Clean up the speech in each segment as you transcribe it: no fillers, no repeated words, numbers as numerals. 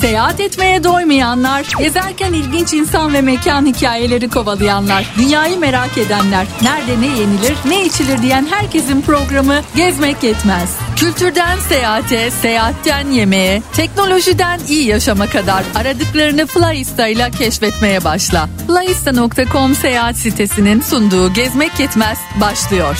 Seyahat etmeye doymayanlar, gezerken ilginç insan ve mekan hikayeleri kovalayanlar, dünyayı merak edenler, nerede ne yenilir, ne içilir diyen herkesin programı Gezmek Yetmez. Kültürden seyahate, seyahatten yemeğe, teknolojiden iyi yaşama kadar aradıklarını Flyista ile keşfetmeye başla. Flyista.com seyahat sitesinin sunduğu Gezmek Yetmez başlıyor.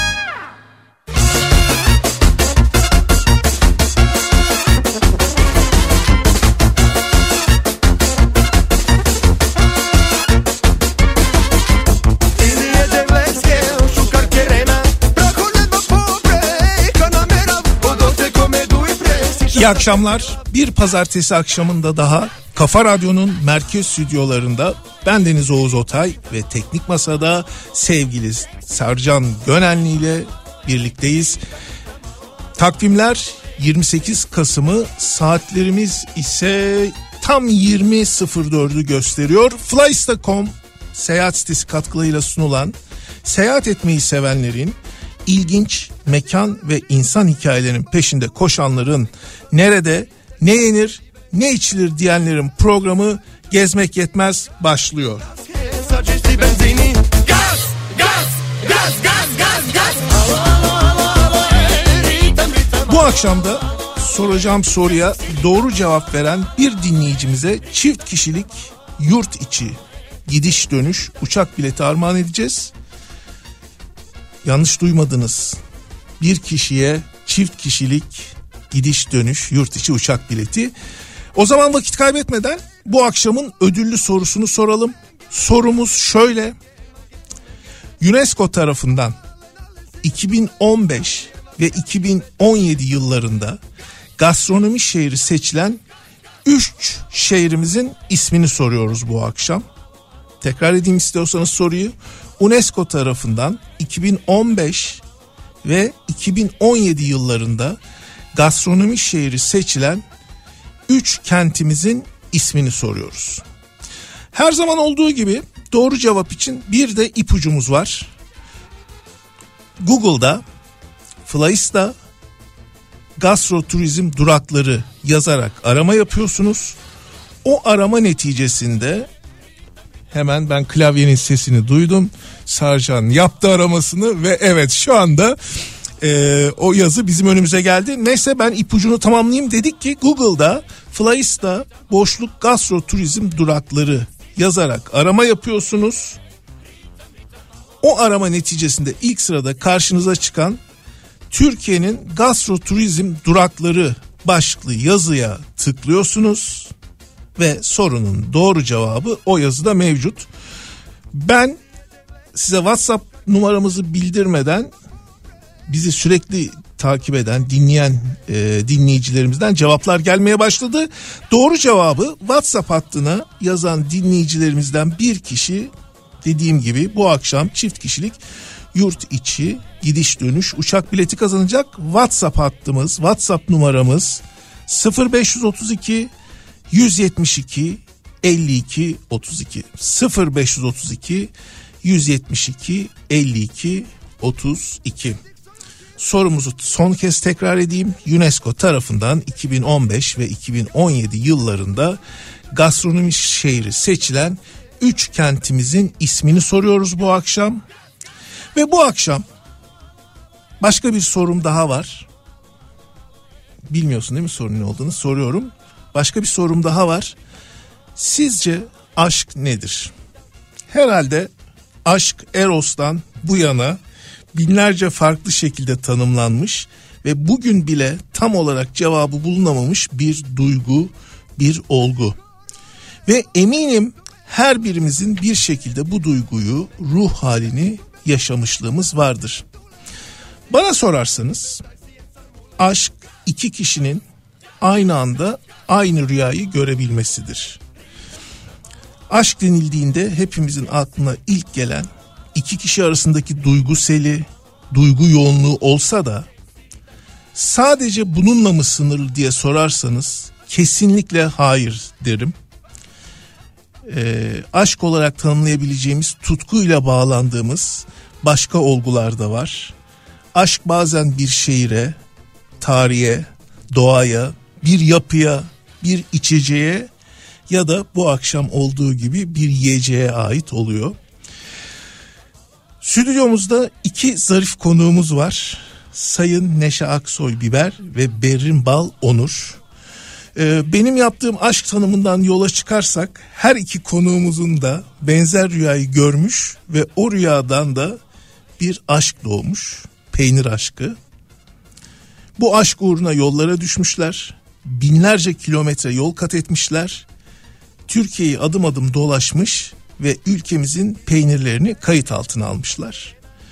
İyi akşamlar. Bir pazartesi akşamında daha Kafa Radyo'nun merkez stüdyolarında bendeniz Oğuz Otay ve teknik masada sevgili Sercan Gönenli ile birlikteyiz. Takvimler 28 Kasım'ı, saatlerimiz ise tam 20.04'ü gösteriyor. Flyista.com seyahat sitesi katkılarıyla sunulan, seyahat etmeyi sevenlerin, ilginç mekan ve insan hikayelerinin peşinde koşanların, nerede ne yenir ne içilir diyenlerin programı Gezmek Yetmez başlıyor. Bu akşam da soracağım soruya doğru cevap veren bir dinleyicimize çift kişilik yurt içi gidiş dönüş uçak bileti armağan edeceğiz. Yanlış duymadınız. Bir kişiye çift kişilik gidiş dönüş yurt içi uçak bileti. O zaman vakit kaybetmeden bu akşamın ödüllü sorusunu soralım. Sorumuz şöyle: UNESCO tarafından 2015 ve 2017 yıllarında gastronomi şehri seçilen 3 şehrimizin ismini soruyoruz bu akşam. Tekrar edeyim istiyorsanız soruyu. UNESCO tarafından 2015 ve 2017 yıllarında gastronomi şehri seçilen 3 kentimizin ismini soruyoruz. Her zaman olduğu gibi doğru cevap için bir de ipucumuz var. Google'da Flyista gastroturizm durakları yazarak arama yapıyorsunuz. O arama neticesinde hemen ben klavyenin sesini duydum. Sercan yaptı aramasını ve evet şu anda o yazı bizim önümüze geldi. Neyse ben ipucunu tamamlayayım. Dedik ki Google'da Flyista boşluk gastroturizm durakları yazarak arama yapıyorsunuz. O arama neticesinde ilk sırada karşınıza çıkan Türkiye'nin gastroturizm durakları başlıklı yazıya tıklıyorsunuz. Ve sorunun doğru cevabı o yazıda mevcut. Ben size WhatsApp numaramızı bildirmeden bizi sürekli takip eden, dinleyen dinleyicilerimizden cevaplar gelmeye başladı. Doğru cevabı WhatsApp hattına yazan dinleyicilerimizden bir kişi, dediğim gibi bu akşam çift kişilik yurt içi gidiş dönüş uçak bileti kazanacak. WhatsApp hattımız, WhatsApp numaramız 0532 172 52 32 0532 172 52 32. Sorumuzu son kez tekrar edeyim. UNESCO tarafından 2015 ve 2017 yıllarında gastronomi şehri seçilen 3 kentimizin ismini soruyoruz bu akşam. Ve bu akşam başka bir sorum daha var. Bilmiyorsun değil mi sorunun ne olduğunu? Soruyorum. Başka bir sorum daha var. Sizce aşk nedir? Herhalde aşk Eros'tan bu yana binlerce farklı şekilde tanımlanmış ve bugün bile tam olarak cevabı bulunamamış bir duygu, bir olgu. Ve eminim her birimizin bir şekilde bu duyguyu, ruh halini yaşamışlığımız vardır. Bana sorarsanız aşk iki kişinin aynı anda aynı rüyayı görebilmesidir. Aşk denildiğinde hepimizin aklına ilk gelen iki kişi arasındaki duygu seli, duygu yoğunluğu olsa da sadece bununla mı sınırlı diye sorarsanız kesinlikle hayır derim. Aşk olarak tanımlayabileceğimiz, tutkuyla bağlandığımız başka olgular da var. Aşk bazen bir şehire, tarihe, doğaya, bir yapıya, bir içeceğe ya da bu akşam olduğu gibi bir yiyeceğe ait oluyor. Stüdyomuzda 2 zarif konuğumuz var. Sayın Neşe Aksoy Biber ve Berrin Bal Onur. Benim yaptığım aşk tanımından yola çıkarsak her 2 konuğumuzun da benzer rüyayı görmüş ve o rüyadan da bir aşk doğmuş. Peynir aşkı. Bu aşk uğruna yollara düşmüşler. Binlerce kilometre yol kat etmişler. Türkiye'yi adım adım dolaşmış ve ülkemizin peynirlerini kayıt altına almışlar.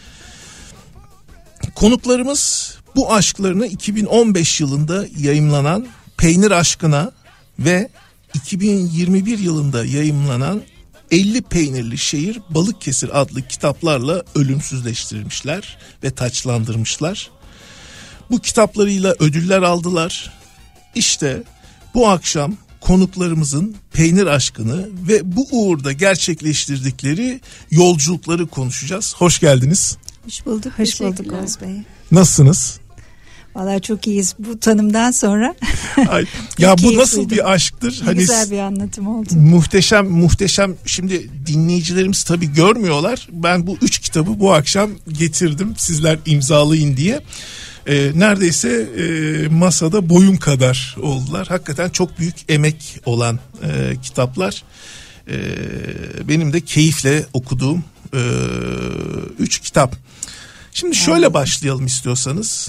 Konuklarımız bu aşklarını 2015 yılında yayımlanan Peynir Aşkına ve 2021 yılında yayımlanan 50 Peynirli Şehir Balıkesir adlı kitaplarla ölümsüzleştirmişler ve taçlandırmışlar. Bu kitaplarıyla ödüller aldılar. İşte bu akşam konuklarımızın peynir aşkını ve bu uğurda gerçekleştirdikleri yolculukları konuşacağız. Hoş geldiniz. Hoş bulduk. Hoş bulduk Oğuz Bey. Nasılsınız? Vallahi çok iyiyiz bu tanımdan sonra. Ay, ya bu nasıl duydum. Bir aşktır? Hani güzel bir anlatım oldu. Muhteşem. Şimdi dinleyicilerimiz tabii görmüyorlar. Ben bu 3 kitabı bu akşam getirdim. Sizler imzalayın diye. Neredeyse masada boyum kadar oldular. Hakikaten çok büyük emek olan kitaplar. Benim de keyifle okuduğum 3 kitap. Şimdi şöyle başlayalım istiyorsanız.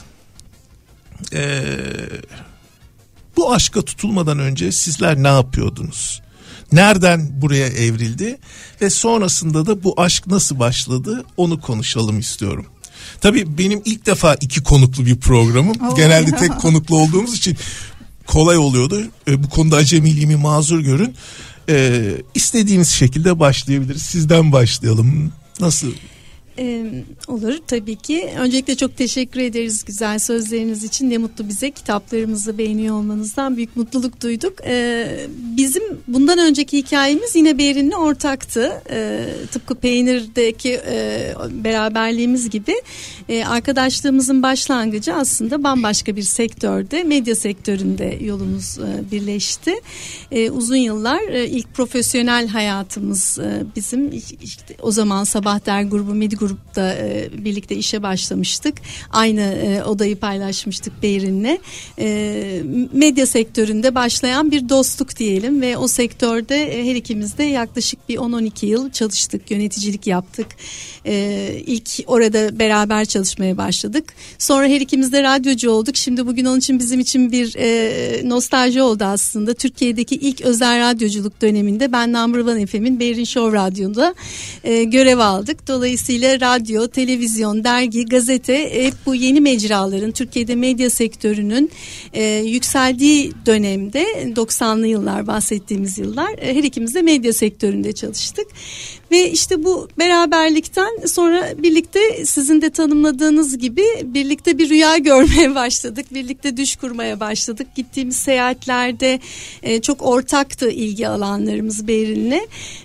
Bu aşka tutulmadan önce sizler ne yapıyordunuz? Nereden buraya evrildi? Ve sonrasında da bu aşk nasıl başladı? Onu konuşalım istiyorum. Tabii benim ilk defa 2 konuklu bir programım. Genelde tek konuklu olduğumuz için kolay oluyordu. Bu konuda acemiliğimi mazur görün. İstediğiniz şekilde başlayabiliriz. Sizden başlayalım. Nasıl? Olur tabii ki. Öncelikle çok teşekkür ederiz güzel sözleriniz için. Ne mutlu bize, kitaplarımızı beğeniyor olmanızdan büyük mutluluk duyduk. Bizim bundan önceki hikayemiz yine Berrin'le ortaktı. Tıpkı Peynir'deki beraberliğimiz gibi arkadaşlığımızın başlangıcı aslında bambaşka bir sektörde, medya sektöründe yolumuz birleşti. Uzun yıllar ilk profesyonel hayatımız bizim işte o zaman Sabah Der grubu, Medi grupta birlikte işe başlamıştık. Aynı odayı paylaşmıştık Berrin'le. Medya sektöründe başlayan bir dostluk diyelim ve o sektörde her ikimiz de yaklaşık bir 10-12 yıl çalıştık, yöneticilik yaptık. İlk orada beraber çalışmaya başladık. Sonra her ikimiz de radyocu olduk. Şimdi bugün onun için bizim için bir nostalji oldu aslında. Türkiye'deki ilk özel radyoculuk döneminde ben Number One FM'in Berrin Show Radyo'da görev aldık. Dolayısıyla radyo, televizyon, dergi, gazete hep bu yeni mecraların Türkiye'de medya sektörünün yükseldiği dönemde 90'lı yıllar bahsettiğimiz yıllar her ikimiz de medya sektöründe çalıştık. Ve işte bu beraberlikten sonra birlikte sizin de tanımladığınız gibi birlikte bir rüya görmeye başladık. Birlikte düş kurmaya başladık. Gittiğimiz seyahatlerde çok ortaktı ilgi alanlarımız Berrin'le.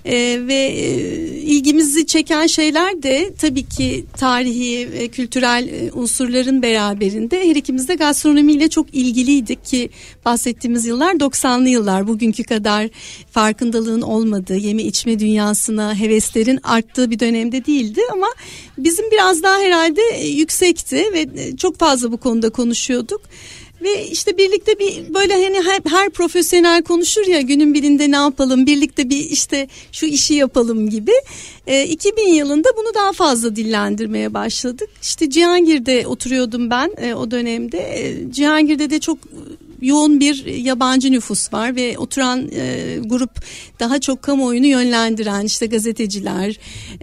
Ve ilgimizi çeken şeyler de tabii ki tarihi ve kültürel unsurların beraberinde her ikimiz de gastronomiyle çok ilgiliydik ki bahsettiğimiz yıllar 90'lı yıllar, bugünkü kadar farkındalığın olmadığı, yeme içme dünyasına heveslerin arttığı bir dönemde değildi ama bizim biraz daha herhalde yüksekti ve çok fazla bu konuda konuşuyorduk. Ve işte birlikte bir böyle hani her profesyonel konuşur ya, günün birinde ne yapalım, birlikte bir işte şu işi yapalım gibi. 2000 yılında bunu daha fazla dillendirmeye başladık. İşte Cihangir'de oturuyordum ben o dönemde. Cihangir'de de çok yoğun bir yabancı nüfus var ve oturan grup daha çok kamuoyunu yönlendiren işte gazeteciler,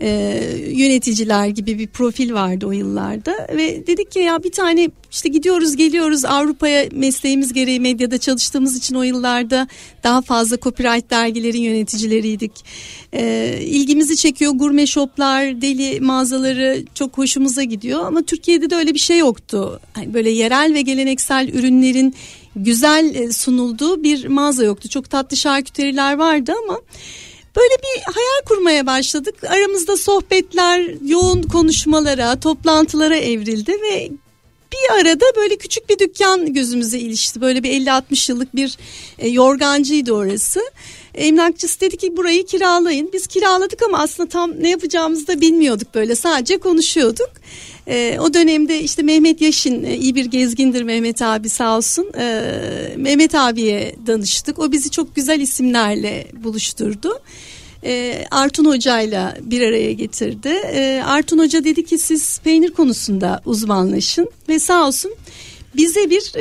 yöneticiler gibi bir profil vardı o yıllarda ve dedik ki ya bir tane işte gidiyoruz geliyoruz Avrupa'ya, mesleğimiz gereği medyada çalıştığımız için o yıllarda daha fazla copyright dergilerin yöneticileriydik. İlgimizi çekiyor gurme shoplar, deli mağazaları çok hoşumuza gidiyor ama Türkiye'de de öyle bir şey yoktu. Yani böyle yerel ve geleneksel ürünlerin güzel sunulduğu bir mağaza yoktu. Çok tatlı şarküteriler vardı ama böyle bir hayal kurmaya başladık. Aramızda sohbetler yoğun konuşmalara, toplantılara evrildi ve Bir arada böyle küçük bir dükkan gözümüze ilişti. Böyle bir 50-60 yıllık bir yorgancıydı orası. Emlakçısı dedi ki burayı kiralayın. Biz kiraladık ama aslında tam ne yapacağımızı da bilmiyorduk, böyle sadece konuşuyorduk. O dönemde işte Mehmet Yaşin, iyi bir gezgindir Mehmet abi sağ olsun. Mehmet abiye danıştık. O bizi çok güzel isimlerle buluşturdu. Artun Hoca'yla bir araya getirdi. Artun Hoca dedi ki siz peynir konusunda uzmanlaşın ve sağ olsun bize bir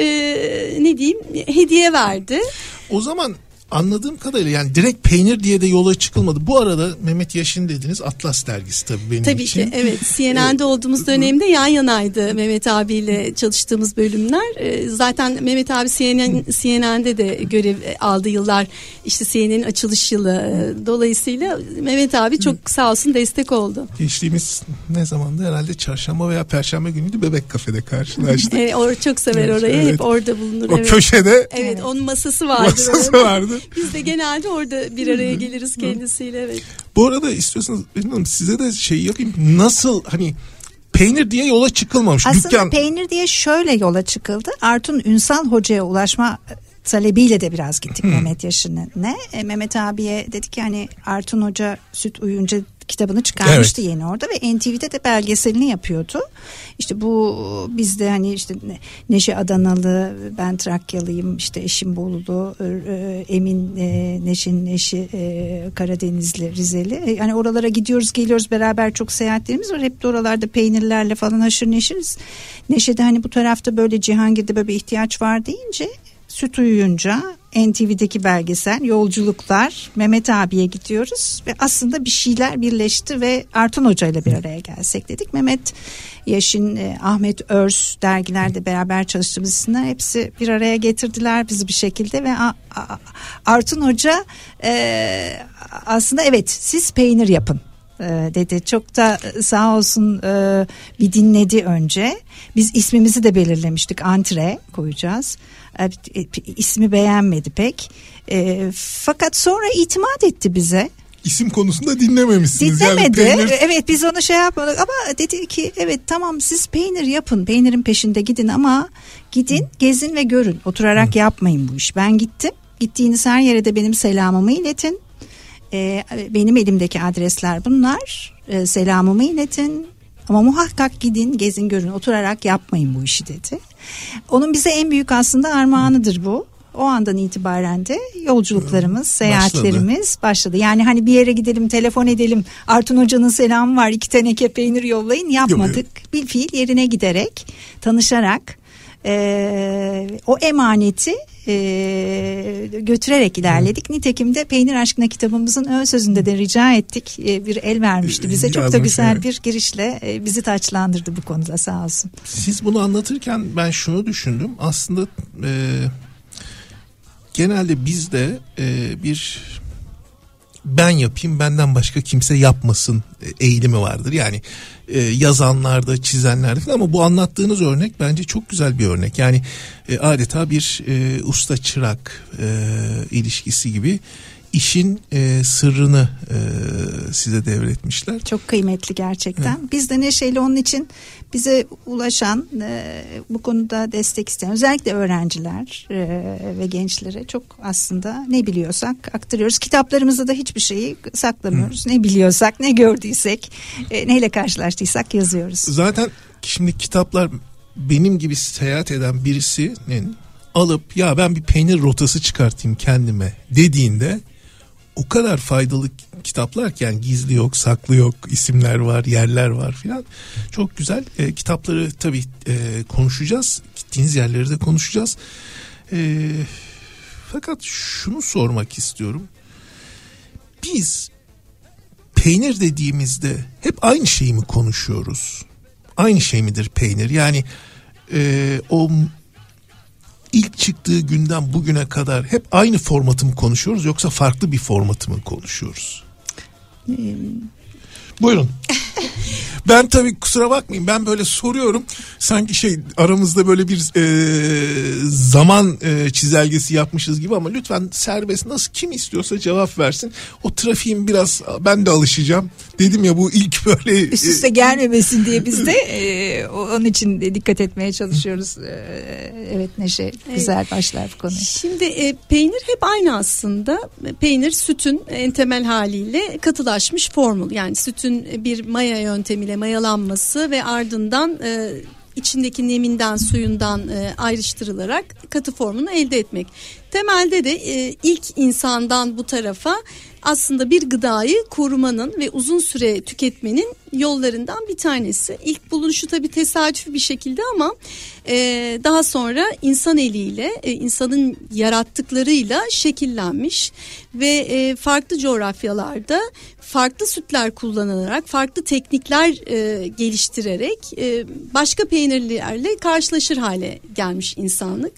hediye verdi. O zaman anladığım kadarıyla yani direkt peynir diye de yola çıkılmadı. Bu arada Mehmet Yaşin dediniz, Atlas dergisi tabii benim tabii için. Tabii ki evet, CNN'de olduğumuz dönemde yan yanaydı Mehmet abiyle çalıştığımız bölümler. Zaten Mehmet abi CNN'de de görev aldı yıllar, işte CNN'in açılış yılı. Dolayısıyla Mehmet abi çok sağ olsun destek oldu. Geçtiğimiz ne zamandı, herhalde çarşamba veya perşembe günüydü, Bebek Kafede karşılaştık. Çok sever orayı, evet. Hep orada bulunur. O köşede. Evet, onun masası vardı. Vardı. Biz de genelde orada bir araya geliriz kendisiyle, evet. Bu arada istiyorsanız bilmiyorum, size de şey yapayım. Nasıl hani peynir diye yola çıkılmamış. Aslında peynir diye şöyle yola çıkıldı. Artun Ünsal Hoca'ya ulaşma talebiyle de biraz gittik Mehmet Yaşin'e. Mehmet abiye dedik ki hani Artun Hoca Süt Uyuyunca kitabını çıkarmıştı yeni orada ve NTV'de de belgeselini yapıyordu. İşte bu bizde hani işte Neşe Adanalı, ben Trakyalıyım, işte eşim Bolulu, Emin Neşe'nin eşi Karadenizli, Rizeli. Yani oralara gidiyoruz geliyoruz, beraber çok seyahatlerimiz var. Hep de oralarda peynirlerle falan haşır neşiriz. Neşe'de hani bu tarafta böyle Cihangir'de böyle bir ihtiyaç var deyince Süt Uyuyunca, NTV'deki belgesel, yolculuklar, Mehmet abiye gidiyoruz ve aslında bir şeyler birleşti ve Artun Hoca ile bir araya gelsek dedik. Mehmet Yaşin, Ahmet Örs dergilerde beraber çalıştığımız isimler hepsi bir araya getirdiler bizi bir şekilde ve Artun Hoca aslında evet siz peynir yapın dedi. Çok da sağ olsun bir dinledi önce. Biz ismimizi de belirlemiştik, Antre koyacağız. İsmi beğenmedi pek. Fakat sonra itimat etti bize. İsim konusunda dinlememişsiniz. Dinlemedi. Yani peynir... Evet, biz onu şey yapmadık ama dedi ki evet tamam siz peynir yapın. Peynirin peşinde gidin ama gidin gezin ve görün. Oturarak yapmayın bu iş. Ben gittim. Gittiğiniz her yere de benim selamımı iletin. Benim elimdeki adresler bunlar. Selamımı iletin. Ama muhakkak gidin, gezin, görün, oturarak yapmayın bu işi dedi. Onun bize en büyük aslında armağanıdır bu. O andan itibaren de yolculuklarımız, seyahatlerimiz başladı. Yani hani bir yere gidelim, telefon edelim, Artun Hoca'nın selamı var, 2 teneke peynir yollayın, yapmadık. Bir fiil yerine giderek, tanışarak o emaneti götürerek ilerledik. Nitekim de Peynir Aşkına kitabımızın ön sözünde de rica ettik. Bir el vermişti bize. Çok da güzel bir girişle bizi taçlandırdı bu konuda, sağ olsun. Siz bunu anlatırken ben şunu düşündüm. Aslında genelde bizde bir ben yapayım, benden başka kimse yapmasın eğilimi vardır. Yani yazanlarda, çizenlerde falan, ama bu anlattığınız örnek bence çok güzel bir örnek. Yani adeta bir usta çırak ilişkisi gibi işin sırrını size devretmişler. Çok kıymetli gerçekten. Evet. Biz de Neşe'yle onun için bize ulaşan, bu konuda destek isteyen özellikle öğrenciler ve gençlere çok aslında ne biliyorsak aktarıyoruz. Kitaplarımızda da hiçbir şeyi saklamıyoruz. Ne biliyorsak, ne gördüysek, neyle karşılaştıysak yazıyoruz. Zaten şimdi kitaplar, benim gibi seyahat eden birisinin alıp ya ben bir peynir rotası çıkartayım kendime dediğinde o kadar faydalı kitaplar ki, yani gizli yok, saklı yok, isimler var, yerler var filan. Çok güzel. Kitapları tabii konuşacağız. Gittiğiniz yerleri de konuşacağız. Fakat şunu sormak istiyorum. Biz peynir dediğimizde hep aynı şeyi mi konuşuyoruz? Aynı şey midir peynir? Yani o İlk çıktığı günden bugüne kadar hep aynı formatı mı konuşuyoruz, yoksa farklı bir formatı mı konuşuyoruz? Buyurun. Ben tabii kusura bakmayın, ben böyle soruyorum. Sanki aramızda böyle bir zaman çizelgesi yapmışız gibi, ama lütfen serbest, nasıl kim istiyorsa cevap versin. O trafiğin biraz ben de alışacağım. Dedim ya, bu ilk böyle üst üste gelmemesin diye biz de onun için dikkat etmeye çalışıyoruz. Evet Neşe, güzel başlar bu konuya. Şimdi peynir hep aynı aslında. Peynir sütün en temel haliyle katılaşmış formül. Yani sütün bir maya yöntemiyle mayalanması ve ardından içindeki neminden, suyundan ayrıştırılarak katı formunu elde etmek. Temelde de ilk insandan bu tarafa aslında bir gıdayı korumanın ve uzun süre tüketmenin yollarından bir tanesi. İlk bulunuşu tabii tesadüfi bir şekilde, ama daha sonra insan eliyle, insanın yarattıklarıyla şekillenmiş ve farklı coğrafyalarda farklı sütler kullanılarak, farklı teknikler geliştirerek başka peynirlerle karşılaşır hale gelmiş insanlık.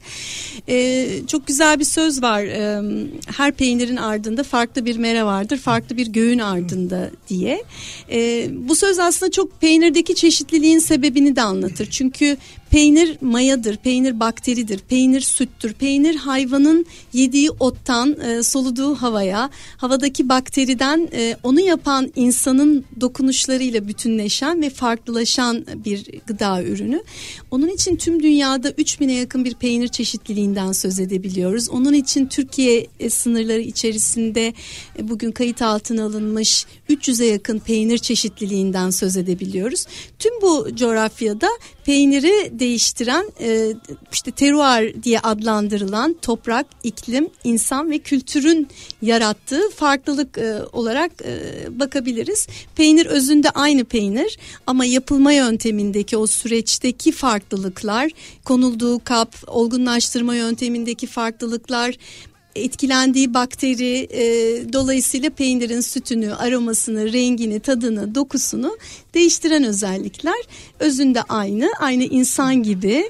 Çok güzel bir söz var. Her peynirin ardında farklı bir mera vardır, farklı bir göğün ardında diye. Bu söz aslında çok peynirdeki çeşitliliğin sebebini de anlatır. Çünkü peynir mayadır, peynir bakteridir, peynir süttür. Peynir hayvanın yediği ottan, soluduğu havaya, havadaki bakteriden onu yapan insanın dokunuşlarıyla bütünleşen ve farklılaşan bir gıda ürünü. Onun için tüm dünyada 3000'e yakın bir peynir çeşitliliğinden söz edebiliyoruz. Onun için Türkiye sınırları içerisinde bugün kayıt altına alınmış 300'e yakın peynir çeşitliliğinden söz edebiliyoruz. Tüm bu coğrafyada peyniri değiştiren işte terroir diye adlandırılan toprak, iklim, insan ve kültürün yarattığı farklılık olarak bakabiliriz. Peynir özünde aynı peynir, ama yapılma yöntemindeki o süreçteki farklılıklar, konulduğu kap, olgunlaştırma yöntemindeki farklılıklar, etkilendiği bakteri, dolayısıyla peynirin sütünü, aromasını, rengini, tadını, dokusunu değiştiren özellikler özünde aynı insan gibi,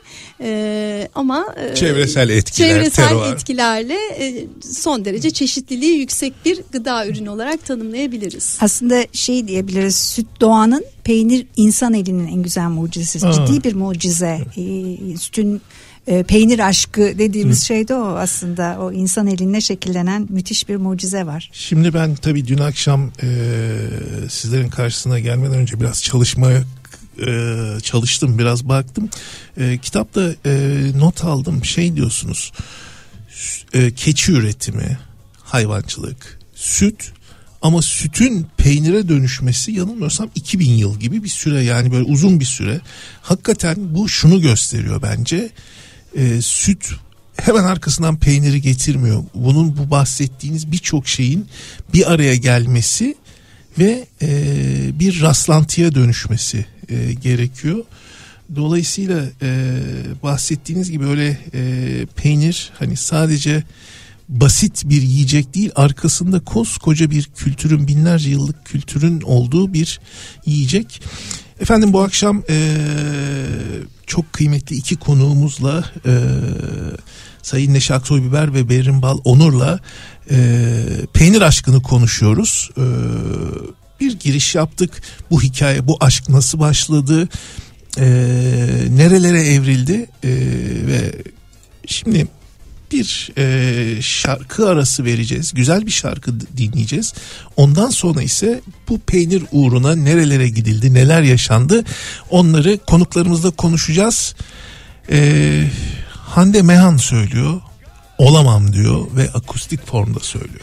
ama çevresel etkilerle son derece çeşitliliği yüksek bir gıda ürünü olarak tanımlayabiliriz. Aslında diyebiliriz, süt doğanın, peynir insan elinin en güzel mucizesi. Ciddi bir mucize. Sütün peynir aşkı dediğimiz şey de o aslında, o insan eline şekillenen müthiş bir mucize var. Şimdi ben tabii dün akşam sizlerin karşısına gelmeden önce biraz çalıştım, biraz baktım. Kitapta not aldım, diyorsunuz, keçi üretimi, hayvancılık, süt, ama sütün peynire dönüşmesi yanılmıyorsam 2000 yıl gibi bir süre, yani böyle uzun bir süre. Hakikaten bu şunu gösteriyor bence. Süt hemen arkasından peyniri getirmiyor. Bu bahsettiğiniz birçok şeyin bir araya gelmesi ve bir rastlantıya dönüşmesi gerekiyor. Dolayısıyla bahsettiğiniz gibi öyle peynir hani sadece basit bir yiyecek değil, arkasında koskoca bir kültürün, binlerce yıllık kültürün olduğu bir yiyecek. Efendim, bu akşam çok kıymetli iki konuğumuzla, Sayın Neşe Aksoybiber ve Berrin Bal Onur'la peynir aşkını konuşuyoruz. Bir giriş yaptık. Bu hikaye, bu aşk nasıl başladı? Nerelere evrildi? Ve şimdi bir şarkı arası vereceğiz. Güzel bir şarkı dinleyeceğiz. Ondan sonra ise bu peynir uğruna nerelere gidildi, neler yaşandı, onları konuklarımızla konuşacağız. Hande Mehan söylüyor, olamam diyor ve akustik formda söylüyor.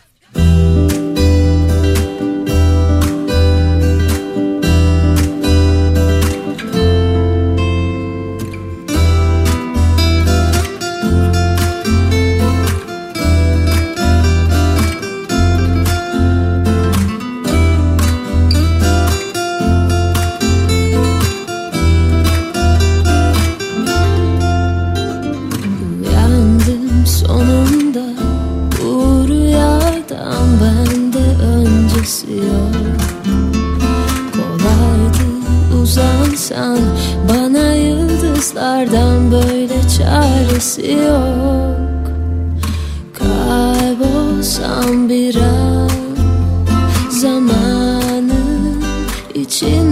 Bana yıldızlardan böyle çaresi yok. Kaybolsam bir an zamanın içinde,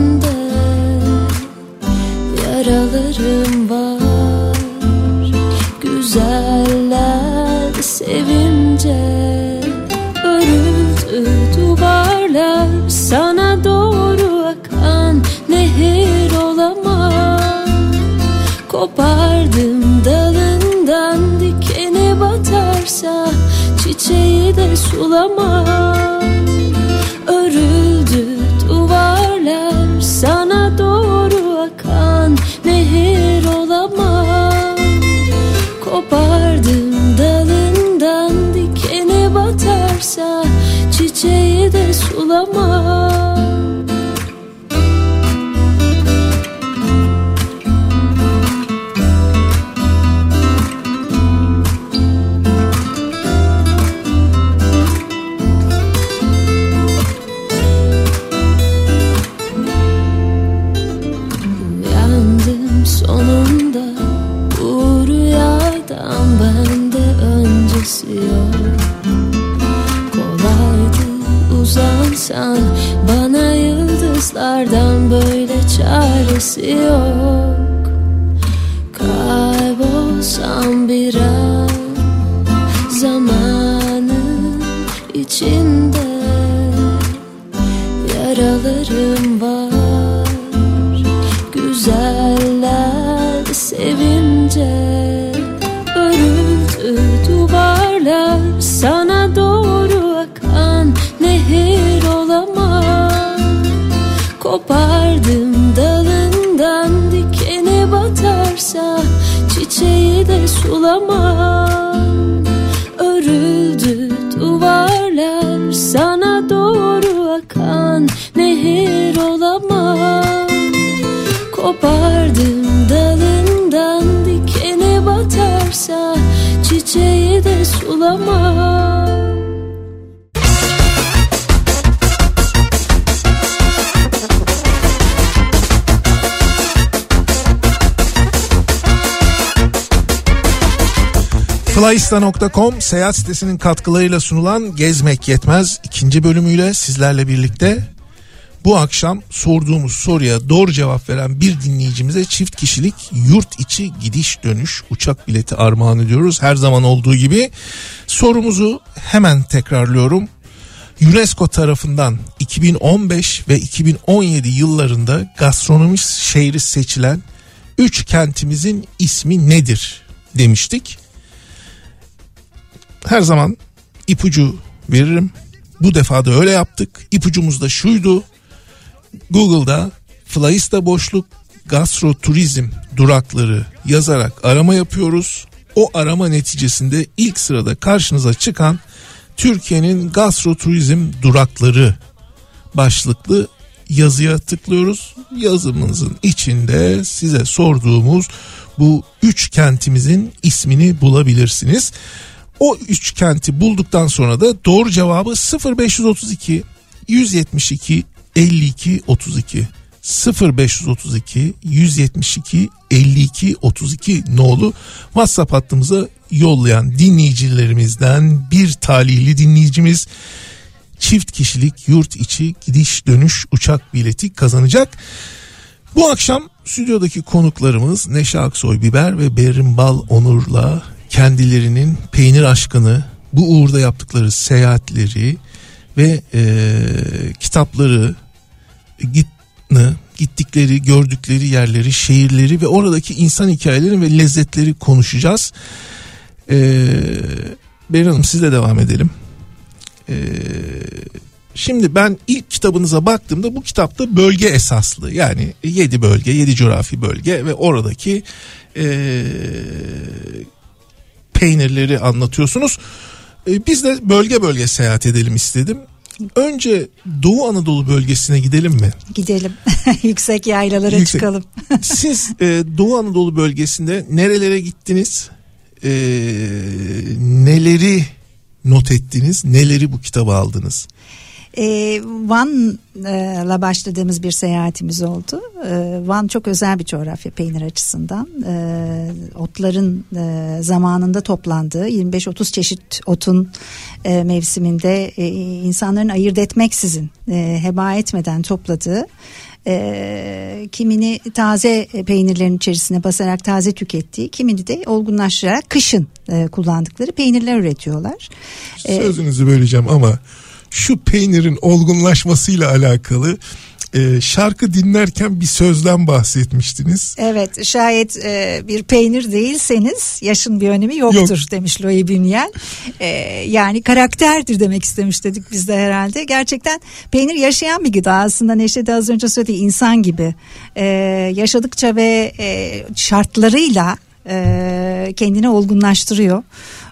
Kopardım dalından dikeni batarsa çiçeği de sulamam. Örüldü duvarlar sana doğru akan nehir olamam. Kopardım dalından dikeni batarsa çiçeği de sulamam. Sonunda bu rüyadan bende öncesi yok. Kolaydı uzansan bana yıldızlardan böyle çaresi yok. Kaybolsam bir an zamanın içinde yaralarım var. Güzeller sevince örüldü duvarlar sana doğru akan nehir olamam. Kopardım dalından dikeni batarsa çiçeği de sulamam. Örüldü duvarlar sana doğru akan nehir olamam. Kopardım dalından dikeni batarsa çiçeği de sulamam. Flyista.com seyahat sitesinin katkılarıyla sunulan Gezmek Yetmez 2. bölümüyle sizlerle birlikte. Bu akşam sorduğumuz soruya doğru cevap veren bir dinleyicimize çift kişilik yurt içi gidiş dönüş uçak bileti armağan ediyoruz. Her zaman olduğu gibi sorumuzu hemen tekrarlıyorum. UNESCO tarafından 2015 ve 2017 yıllarında gastronomi şehri seçilen 3 kentimizin ismi nedir demiştik. Her zaman ipucu veririm. Bu defa da öyle yaptık. İpucumuz da şuydu. Google'da Flyista boşluk gastroturizm durakları yazarak arama yapıyoruz. O arama neticesinde ilk sırada karşınıza çıkan Türkiye'nin gastroturizm durakları başlıklı yazıya tıklıyoruz. Yazımızın içinde size sorduğumuz bu 3 kentimizin ismini bulabilirsiniz. O 3 kenti bulduktan sonra da doğru cevabı 0532 172 52 32 0532 172 52 32 nolu WhatsApp hattımıza yollayan dinleyicilerimizden bir talihli dinleyicimiz çift kişilik yurt içi gidiş dönüş uçak bileti kazanacak. Bu akşam stüdyodaki konuklarımız Neşe Aksoy Biber ve Berrin Bal Onur'la kendilerinin peynir aşkını, bu uğurda yaptıkları seyahatleri ve kitapları, gittikleri, gördükleri yerleri, şehirleri ve oradaki insan hikayeleri ve lezzetleri konuşacağız. Berrin Hanım, sizle devam edelim. Şimdi ben ilk kitabınıza baktığımda bu kitapta bölge esaslı, yani 7 bölge, 7 coğrafi bölge ve oradaki peynirleri anlatıyorsunuz. Biz de bölge bölge seyahat edelim istedim. Önce Doğu Anadolu bölgesine gidelim mi? Gidelim. Yüksek yaylalara çıkalım. Siz Doğu Anadolu bölgesinde nerelere gittiniz? Neleri not ettiniz? Neleri bu kitaba aldınız? Van'la başladığımız bir seyahatimiz oldu. Van çok özel bir coğrafya peynir açısından. Otların zamanında toplandığı 25-30 çeşit otun mevsiminde insanların ayırt etmeksizin heba etmeden topladığı, kimini taze peynirlerin içerisine basarak taze tükettiği, kimini de olgunlaştırarak kışın kullandıkları peynirler üretiyorlar. Sözünüzü böleceğim ama şu peynirin olgunlaşmasıyla alakalı Şarkı dinlerken bir sözden bahsetmiştiniz. Evet, şayet bir peynir değilseniz yaşın bir önemi yoktur demiş Louis Buñuel. Yani karakterdir demek istemiş dedik biz de herhalde. Gerçekten peynir yaşayan bir gıda aslında. Neşe de az önce söyledi, insan gibi yaşadıkça ve şartlarıyla kendini olgunlaştırıyor.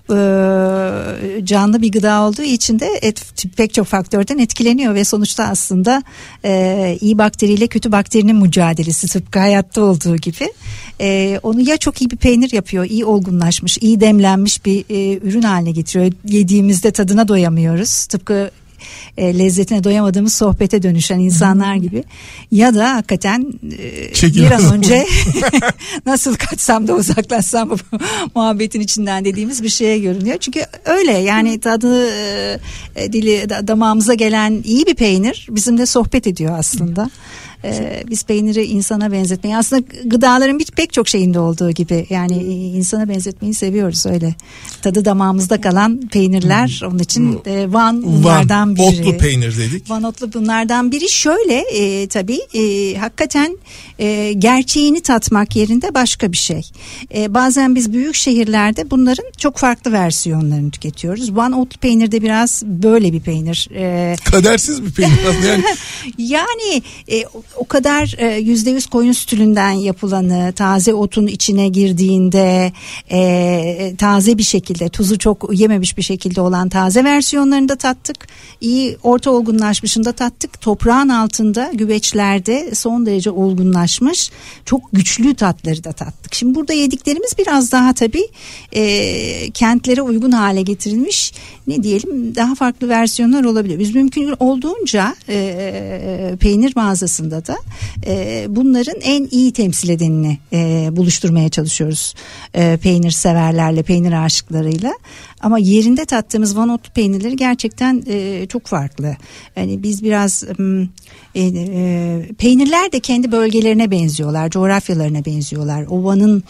Canlı bir gıda olduğu için de pek çok faktörden etkileniyor ve sonuçta aslında iyi bakteriyle kötü bakterinin mücadelesi, tıpkı hayatta olduğu gibi. Onu ya çok iyi bir peynir yapıyor, iyi olgunlaşmış, iyi demlenmiş bir ürün haline getiriyor. Yediğimizde tadına doyamıyoruz, tıpkı lezzetine doyamadığımız sohbete dönüşen insanlar gibi, ya da hakikaten bir an önce nasıl kaçsam da uzaklaşsam bu muhabbetin içinden dediğimiz bir şeye görünüyor. Çünkü öyle yani, tadı dili damağımıza gelen iyi bir peynir bizimle sohbet ediyor aslında. Biz peyniri insana benzetmeyi, aslında gıdaların pek çok şeyinde olduğu gibi, yani insana benzetmeyi seviyoruz öyle. Tadı damağımızda kalan peynirler, onun için Van bunlardan biri. Otlu peynir dedik. Van otlu bunlardan biri. Şöyle tabii hakikaten gerçeğini tatmak yerinde başka bir şey. Bazen biz büyük şehirlerde bunların çok farklı versiyonlarını tüketiyoruz. Van otlu peynir de biraz böyle bir peynir. Kadersiz bir peynir yani. Yani o kadar %100 koyun sütünden yapılanı, taze otun içine girdiğinde taze bir şekilde, tuzu çok yememiş bir şekilde olan taze versiyonlarını da tattık. İyi orta olgunlaşmışını da tattık. Toprağın altında güveçlerde son derece olgunlaşmış çok güçlü tatları da tattık. Şimdi burada yediklerimiz biraz daha tabii kentlere uygun hale getirilmiş, ne diyelim, daha farklı versiyonlar olabilir. Biz mümkün olduğunca peynir mağazasında da bunların en iyi temsil edenini buluşturmaya çalışıyoruz peynir severlerle, peynir aşıklarıyla. Ama yerinde tattığımız Van otlu peynirleri gerçekten çok farklı. Yani biz biraz peynirler de kendi bölgelerine benziyorlar, coğrafyalarına benziyorlar. O Van'ın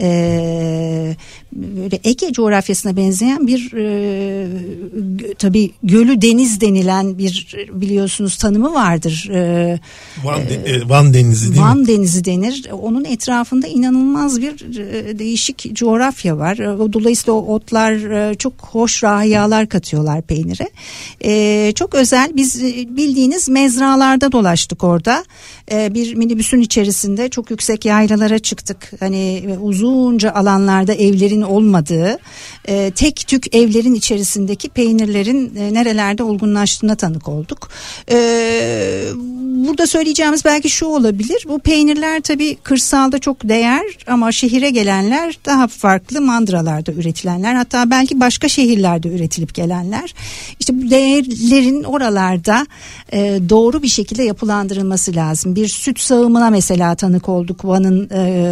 böyle Ege coğrafyasına benzeyen bir tabii gölü deniz denilen bir, biliyorsunuz, tanımı vardır. Van Denizi değil mi? Van Denizi denir. Onun etrafında inanılmaz bir değişik coğrafya var. Dolayısıyla o otlar çok hoş rahiyalar katıyorlar peynire. Çok özel. Biz bildiğiniz mezralarda dolaştık orada. Bir minibüsün içerisinde çok yüksek yaylalara çıktık. Hani uzunca alanlarda evlerin olmadığı, tek tük evlerin içerisindeki peynirlerin nerelerde olgunlaştığına tanık olduk. Burada söyleyeceğimiz belki şu olabilir: bu peynirler tabii kırsalda çok değer, ama şehire gelenler daha farklı mandıralarda üretilenler, hatta belki başka şehirlerde üretilip gelenler. İşte bu değerlerin oralarda doğru bir şekilde yapılandırılması lazım. Bir süt sağımına mesela tanık olduk Van'ın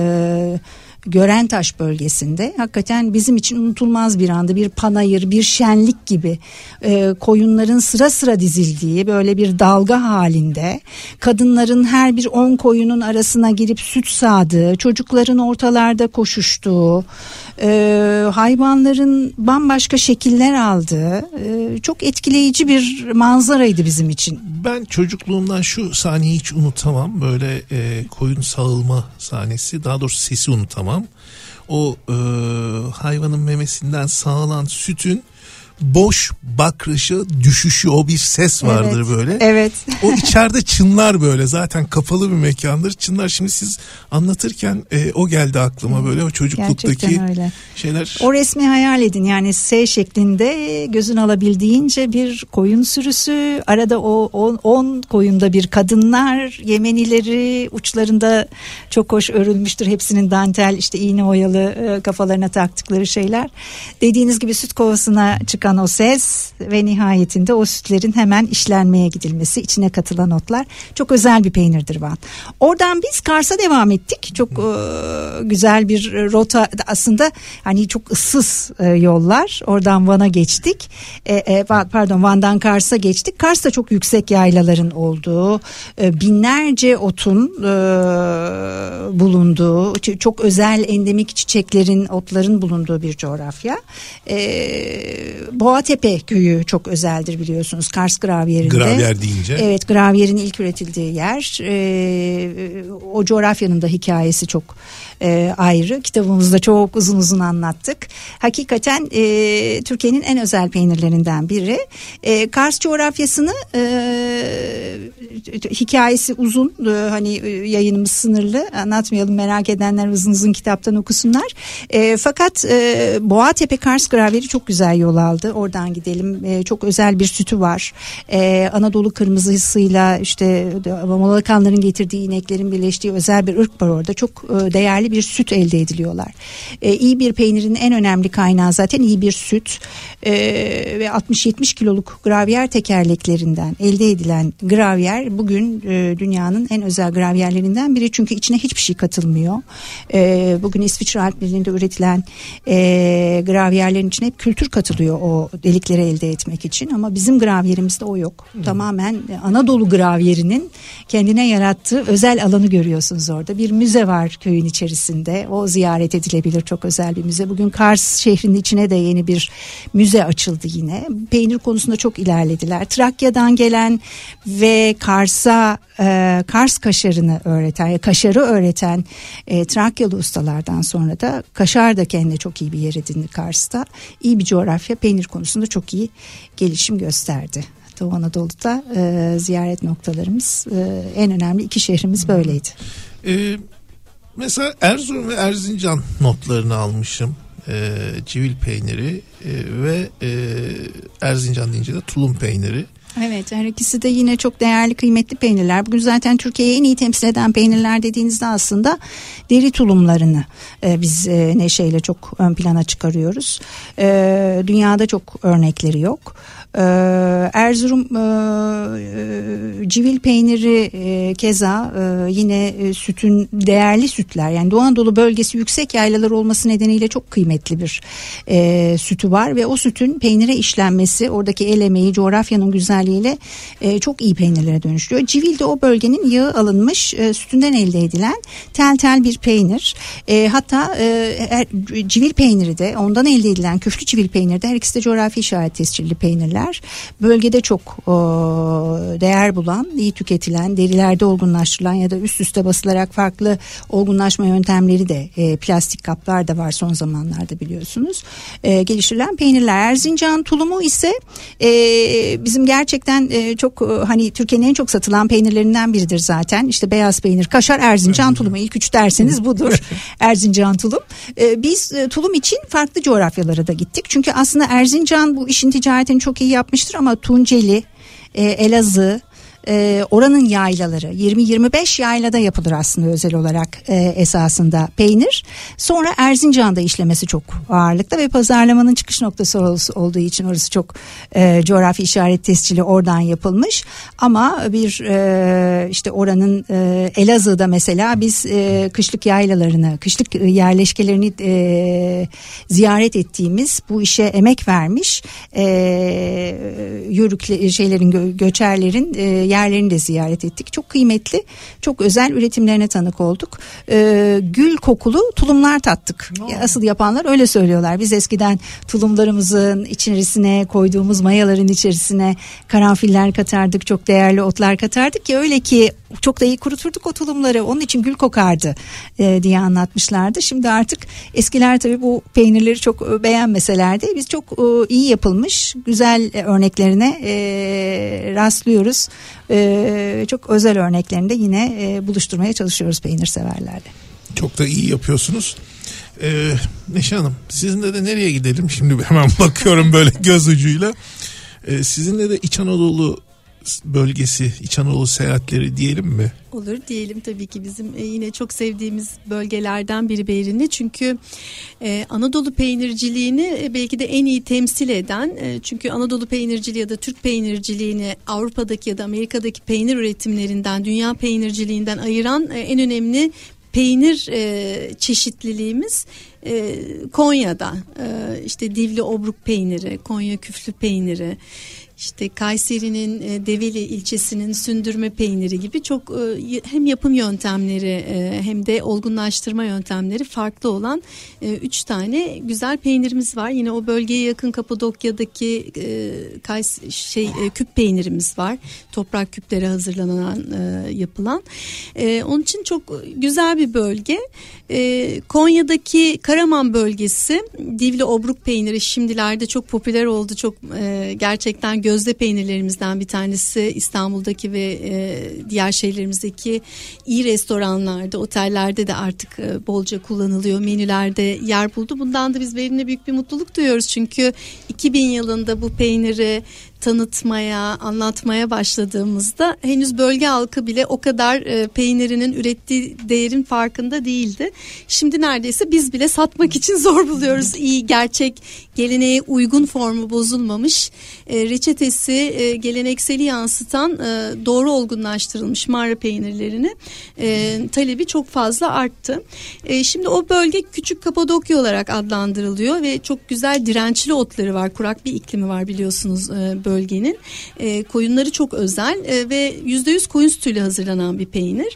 Görentaş bölgesinde. Hakikaten bizim için unutulmaz bir andı. Bir panayır, bir şenlik gibi, koyunların sıra sıra dizildiği böyle bir dalga halinde, kadınların her bir 10 koyunun arasına girip süt sağdığı, çocukların ortalarda koşuştuğu, hayvanların bambaşka şekiller aldığı çok etkileyici bir manzaraydı bizim için. Ben çocukluğumdan şu sahneyi hiç unutamam. Böyle koyun sağılma sahnesi, daha doğrusu sesi unutamam. O hayvanın memesinden sağılan sütün boş bakrışa düşüşü, o bir ses vardır, evet, böyle. Evet. O içeride çınlar böyle, zaten kapalı bir mekandır. Çınlar, şimdi siz anlatırken o geldi aklıma, böyle o çocukluktaki şeyler. O resmi hayal edin, yani S şeklinde gözün alabildiğince bir koyun sürüsü, arada o 10 koyunda bir kadınlar, Yemenileri, uçlarında çok hoş örülmüştür hepsinin dantel, işte iğne oyalı kafalarına taktıkları şeyler. Dediğiniz gibi süt kovasına çıkan o ses ve nihayetinde o sütlerin hemen işlenmeye gidilmesi, içine katılan otlar. Çok özel bir peynirdir Van. Oradan biz Kars'a devam ettik. Çok güzel bir rota aslında, hani çok ıssız yollar. Oradan Van'a geçtik. Van'dan Kars'a geçtik. Kars'ta çok yüksek yaylaların olduğu, binlerce otun bulunduğu, çok özel endemik çiçeklerin, otların bulunduğu bir coğrafya. Boğatepe köyü çok özeldir biliyorsunuz Kars Gravyeri'nde. Gravyer deyince. Evet, gravyerin ilk üretildiği yer. O coğrafyanın da hikayesi çok ayrı. Kitabımızda çok uzun uzun anlattık. Hakikaten Türkiye'nin en özel peynirlerinden biri. Kars coğrafyasını hikayesi uzun. Hani yayınımız sınırlı. Anlatmayalım, merak edenler uzun uzun kitaptan okusunlar. Fakat Boğatepe Kars Gravyeri çok güzel yol aldı. Oradan gidelim. Çok özel bir sütü var. Anadolu kırmızısıyla işte Moğolikanların getirdiği ineklerin birleştiği özel bir ırk var orada. Çok değerli bir süt elde ediliyorlar. İyi bir peynirin en önemli kaynağı zaten iyi bir süt. Ve 60-70 kiloluk gravyer tekerleklerinden elde edilen gravyer bugün dünyanın en özel gravyerlerinden biri. Çünkü içine hiçbir şey katılmıyor. Bugün İsviçre Alplerinde üretilen gravyerlerin içine hep kültür katılıyor o delikleri elde etmek için. Ama bizim gravyerimizde o yok. Tamamen Anadolu gravyerinin kendine yarattığı özel alanı görüyorsunuz orada. Bir müze var köyün içerisinde. O ziyaret edilebilir, çok özel bir müze. Bugün Kars şehrinin içine de yeni bir müze açıldı yine. Peynir konusunda çok ilerlediler. Trakya'dan gelen ve Kars'a Kars kaşarını öğreten, kaşarı öğreten Trakyalı ustalardan sonra da kaşar da kendine çok iyi bir yer edindi Kars'ta. İyi bir coğrafya, peynir konusunda çok iyi gelişim gösterdi. Doğu Anadolu'da ziyaret noktalarımız, en önemli iki şehrimiz böyleydi. Mesela Erzurum ve Erzincan notlarını almışım. Civil peyniri ve Erzincan deyince de tulum peyniri. Evet, her ikisi de yine çok değerli, kıymetli peynirler. Bugün zaten Türkiye'yi en iyi temsil eden peynirler dediğinizde aslında deri tulumlarını biz neşeyle çok ön plana çıkarıyoruz. Dünyada çok örnekleri yok. Erzurum civil peyniri keza yine sütün, değerli sütler, yani Doğu Anadolu bölgesi yüksek yaylalar olması nedeniyle çok kıymetli bir sütü var ve o sütün peynire işlenmesi, oradaki el emeği, coğrafyanın güzelliğiyle çok iyi peynirlere dönüşüyor. Civil de o bölgenin yağı alınmış sütünden elde edilen tel tel bir peynir. Hatta civil peyniri de, ondan elde edilen küflü civil peyniri de, her ikisi de coğrafi işaret tescilli peynirler. Bölgede çok değer bulan, iyi tüketilen, derilerde olgunlaştırılan ya da üst üste basılarak farklı olgunlaşma yöntemleri de, plastik kaplar da var son zamanlarda biliyorsunuz, geliştirilen peynirler. Erzincan tulumu ise bizim gerçekten çok hani Türkiye'nin en çok satılan peynirlerinden biridir zaten. İşte beyaz peynir, kaşar, Erzincan tulumu, ilk üç derseniz budur. Erzincan tulum. Biz tulum için farklı coğrafyalara da gittik. Çünkü aslında Erzincan bu işin ticaretini çok iyi yapmıştır ama Tunceli, Elazığ, oranın yaylaları, 20-25 yaylada yapılır aslında özel olarak esasında peynir. Sonra Erzincan'da işlemesi çok ağırlıkta ve pazarlamanın çıkış noktası olduğu için orası çok coğrafi işaret tescili oradan yapılmış. Ama bir işte oranın Elazığ'da mesela biz kışlık yaylalarını, kışlık yerleşkelerini ziyaret ettiğimiz, bu işe emek vermiş yörük şeylerin, göçerlerin yerlerini de ziyaret ettik. Çok kıymetli, çok özel üretimlerine tanık olduk. Gül kokulu tulumlar tattık. Asıl yapanlar öyle söylüyorlar. Biz eskiden tulumlarımızın içerisine koyduğumuz mayaların içerisine karanfiller katardık, çok değerli otlar katardık ki öyle ki çok da iyi kuruturduk o tulumları. Onun için gül kokardı diye anlatmışlardı. Şimdi artık eskiler tabii bu peynirleri çok beğenmeseler de biz çok iyi yapılmış, güzel örneklerine rastlıyoruz. Çok özel örneklerini de yine buluşturmaya çalışıyoruz peynir severlerle. Çok da iyi yapıyorsunuz. Neşe Hanım, sizinle de nereye gidelim? Şimdi hemen bakıyorum böyle göz ucuyla. Sizinle de İç Anadolu bölgesi, İç Anadolu seyahatleri diyelim mi? Olur, diyelim tabii ki. Bizim yine çok sevdiğimiz bölgelerden biri Beyrinli. Çünkü Anadolu peynirciliğini belki de en iyi temsil eden, çünkü Anadolu peynirciliği ya da Türk peynirciliğini Avrupa'daki ya da Amerika'daki peynir üretimlerinden, dünya peynirciliğinden ayıran en önemli peynir çeşitliliğimiz Konya'da. İşte Divli Obruk peyniri, Konya küflü peyniri, işte Kayseri'nin Develi ilçesinin sündürme peyniri gibi çok hem yapım yöntemleri hem de olgunlaştırma yöntemleri farklı olan 3 tane güzel peynirimiz var. Yine o bölgeye yakın Kapadokya'daki küp peynirimiz var. Toprak küpleri hazırlanan yapılan. Onun için çok güzel bir bölge. Konya'daki Karaman bölgesi Divli Obruk peyniri şimdilerde çok popüler oldu. Çok gerçekten gözde peynirlerimizden bir tanesi. İstanbul'daki ve diğer şehirlerimizdeki iyi restoranlarda, otellerde de artık bolca kullanılıyor. Menülerde yer buldu. Bundan da biz benimle büyük bir mutluluk duyuyoruz. Çünkü 2000 yılında bu peyniri tanıtmaya, anlatmaya başladığımızda henüz bölge halkı bile o kadar peynirinin ürettiği değerin farkında değildi. Şimdi neredeyse biz bile satmak için zor buluyoruz. İyi, gerçek, geleneğe uygun formu bozulmamış, reçetesi gelenekseli yansıtan doğru olgunlaştırılmış mağara peynirlerini talebi çok fazla arttı. Şimdi o bölge Küçük Kapadokya olarak adlandırılıyor ve çok güzel dirençli otları var. Kurak bir iklimi var biliyorsunuz bölgenin. Koyunları çok özel ve %100 koyun sütüyle hazırlanan bir peynir.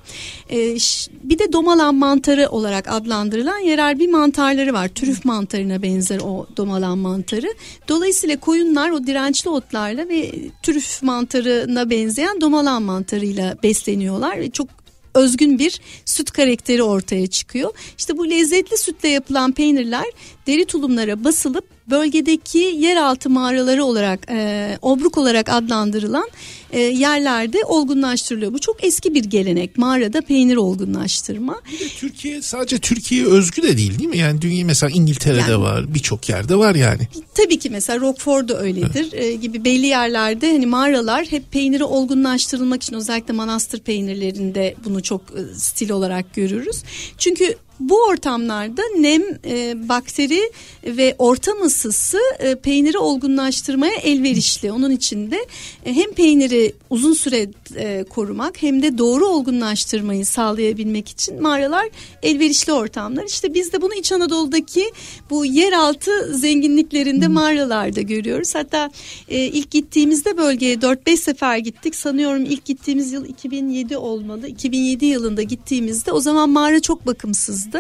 Bir de domalan mantarı olarak adlandırılan yerel bir mantarları var. Trüf mantarına benzer o domalan mantarı. Dolayısıyla koyunlar o dirençli otlarla ve trüf mantarına benzeyen domalan mantarıyla besleniyorlar ve çok özgün bir süt karakteri ortaya çıkıyor. İşte bu lezzetli sütle yapılan peynirler deri tulumlara basılıp bölgedeki yeraltı mağaraları olarak obruk olarak adlandırılan yerlerde olgunlaştırılıyor. Bu çok eski bir gelenek. Mağarada peynir olgunlaştırma. Türkiye sadece Türkiye'ye özgü de değil mi? Yani dünya mesela İngiltere'de var, birçok yerde var yani. Tabii ki mesela Roquefort da öyledir gibi belli yerlerde hani mağaralar hep peyniri olgunlaştırılmak için özellikle manastır peynirlerinde bunu çok stil olarak görürüz. Çünkü bu ortamlarda nem, bakteri ve ortam ısısı peyniri olgunlaştırmaya elverişli. Onun için de hem peyniri uzun süre korumak hem de doğru olgunlaştırmayı sağlayabilmek için mağaralar elverişli ortamlar. İşte biz de bunu İç Anadolu'daki bu yeraltı zenginliklerinde mağaralarda görüyoruz. Hatta ilk gittiğimizde bölgeye 4-5 sefer gittik. Sanıyorum ilk gittiğimiz yıl 2007 olmalı. 2007 yılında gittiğimizde o zaman mağara çok bakımsızdı.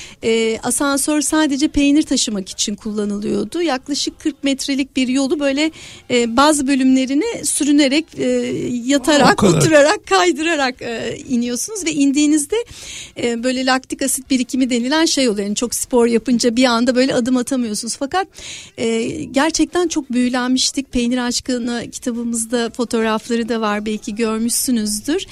Asansör sadece peynir taşımak için kullanılıyordu. Yaklaşık 40 metrelik bir yolu böyle bazı bölümlerini sürünerek, yatarak, oturarak, kaydırarak iniyorsunuz ve indiğinizde böyle laktik asit birikimi denilen şey oluyor. Yani çok spor yapınca bir anda böyle adım atamıyorsunuz. Fakat gerçekten çok büyülenmiştik. Peynir Aşkı'nı kitabımızda fotoğrafları da var, belki görmüşsünüzdür.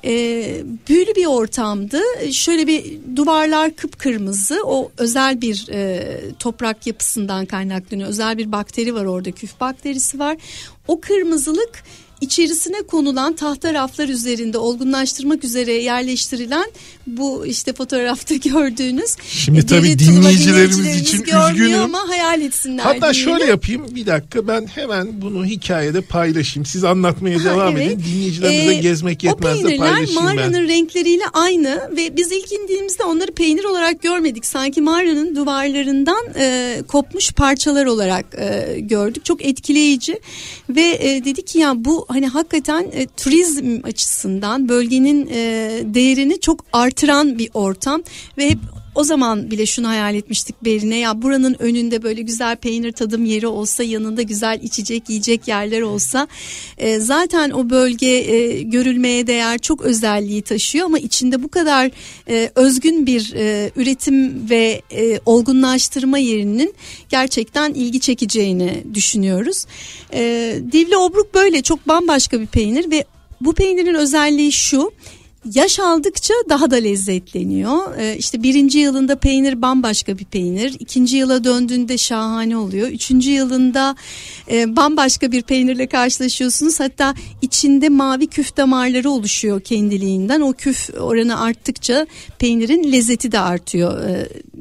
Büyülü bir ortamdı. Şöyle bir duvarlar kıpkırmızı, o özel bir toprak yapısından kaynaklanıyor. Özel bir bakteri var orada, küf bakterisi var. O kırmızılık içerisine konulan tahta raflar üzerinde olgunlaştırmak üzere yerleştirilen bu işte fotoğrafta gördüğünüz. Şimdi tabii dinleyicilerimiz için üzgünüm ama hayal etsinler. Hatta şöyle yapayım, bir dakika, ben hemen bunu hikayede paylaşayım. Siz anlatmaya devam edin. Dinleyicilerimize gezmek yetmez de paylaşayım ben. O peynirler mağaranın renkleriyle aynı ve biz ilk indiğimizde onları peynir olarak görmedik. Sanki mağaranın duvarlarından kopmuş parçalar olarak gördük. Çok etkileyici ve dedik ki ya bu hani hakikaten turizm açısından bölgenin değerini çok artıran bir ortam ve hep o zaman bile şunu hayal etmiştik Berine, ya buranın önünde böyle güzel peynir tadım yeri olsa, yanında güzel içecek yiyecek yerler olsa, zaten o bölge görülmeye değer çok özelliği taşıyor ama içinde bu kadar özgün bir üretim ve olgunlaştırma yerinin gerçekten ilgi çekeceğini düşünüyoruz. Divli Obruk böyle çok bambaşka bir peynir ve bu peynirin özelliği şu: yaş aldıkça daha da lezzetleniyor. İşte birinci yılında peynir bambaşka bir peynir. İkinci yıla döndüğünde şahane oluyor. Üçüncü yılında bambaşka bir peynirle karşılaşıyorsunuz. Hatta içinde mavi küf damarları oluşuyor kendiliğinden. O küf oranı arttıkça peynirin lezzeti de artıyor.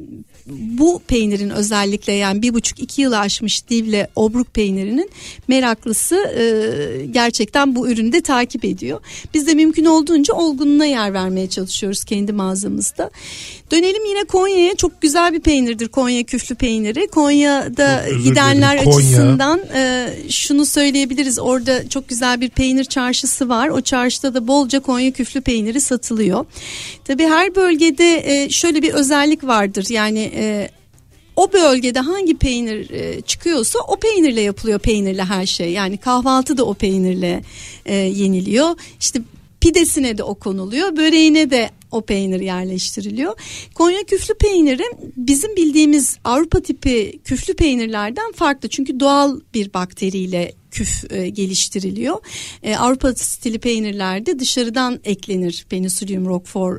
bu peynirin özellikle yani 1,5-2 yılı aşmış Divle Obruk peynirinin meraklısı gerçekten bu ürünü de takip ediyor. Biz de mümkün olduğunca olgunluğuna yer vermeye çalışıyoruz kendi mağazamızda. Dönelim yine Konya'ya. Çok güzel bir peynirdir Konya küflü peyniri. Konya'da gidenler açısından şunu söyleyebiliriz. Orada çok güzel bir peynir çarşısı var. O çarşıda da bolca Konya küflü peyniri satılıyor. Tabii her bölgede şöyle bir özellik vardır. Yani o bölgede hangi peynir çıkıyorsa o peynirle yapılıyor, peynirle her şey. Yani kahvaltı da o peynirle yeniliyor. İşte pidesine de o konuluyor, böreğine de o peynir yerleştiriliyor. Konya küflü peyniri bizim bildiğimiz Avrupa tipi küflü peynirlerden farklı. Çünkü doğal bir bakteriyle küf geliştiriliyor. Avrupa stili peynirlerde dışarıdan eklenir Penicillium roquefort.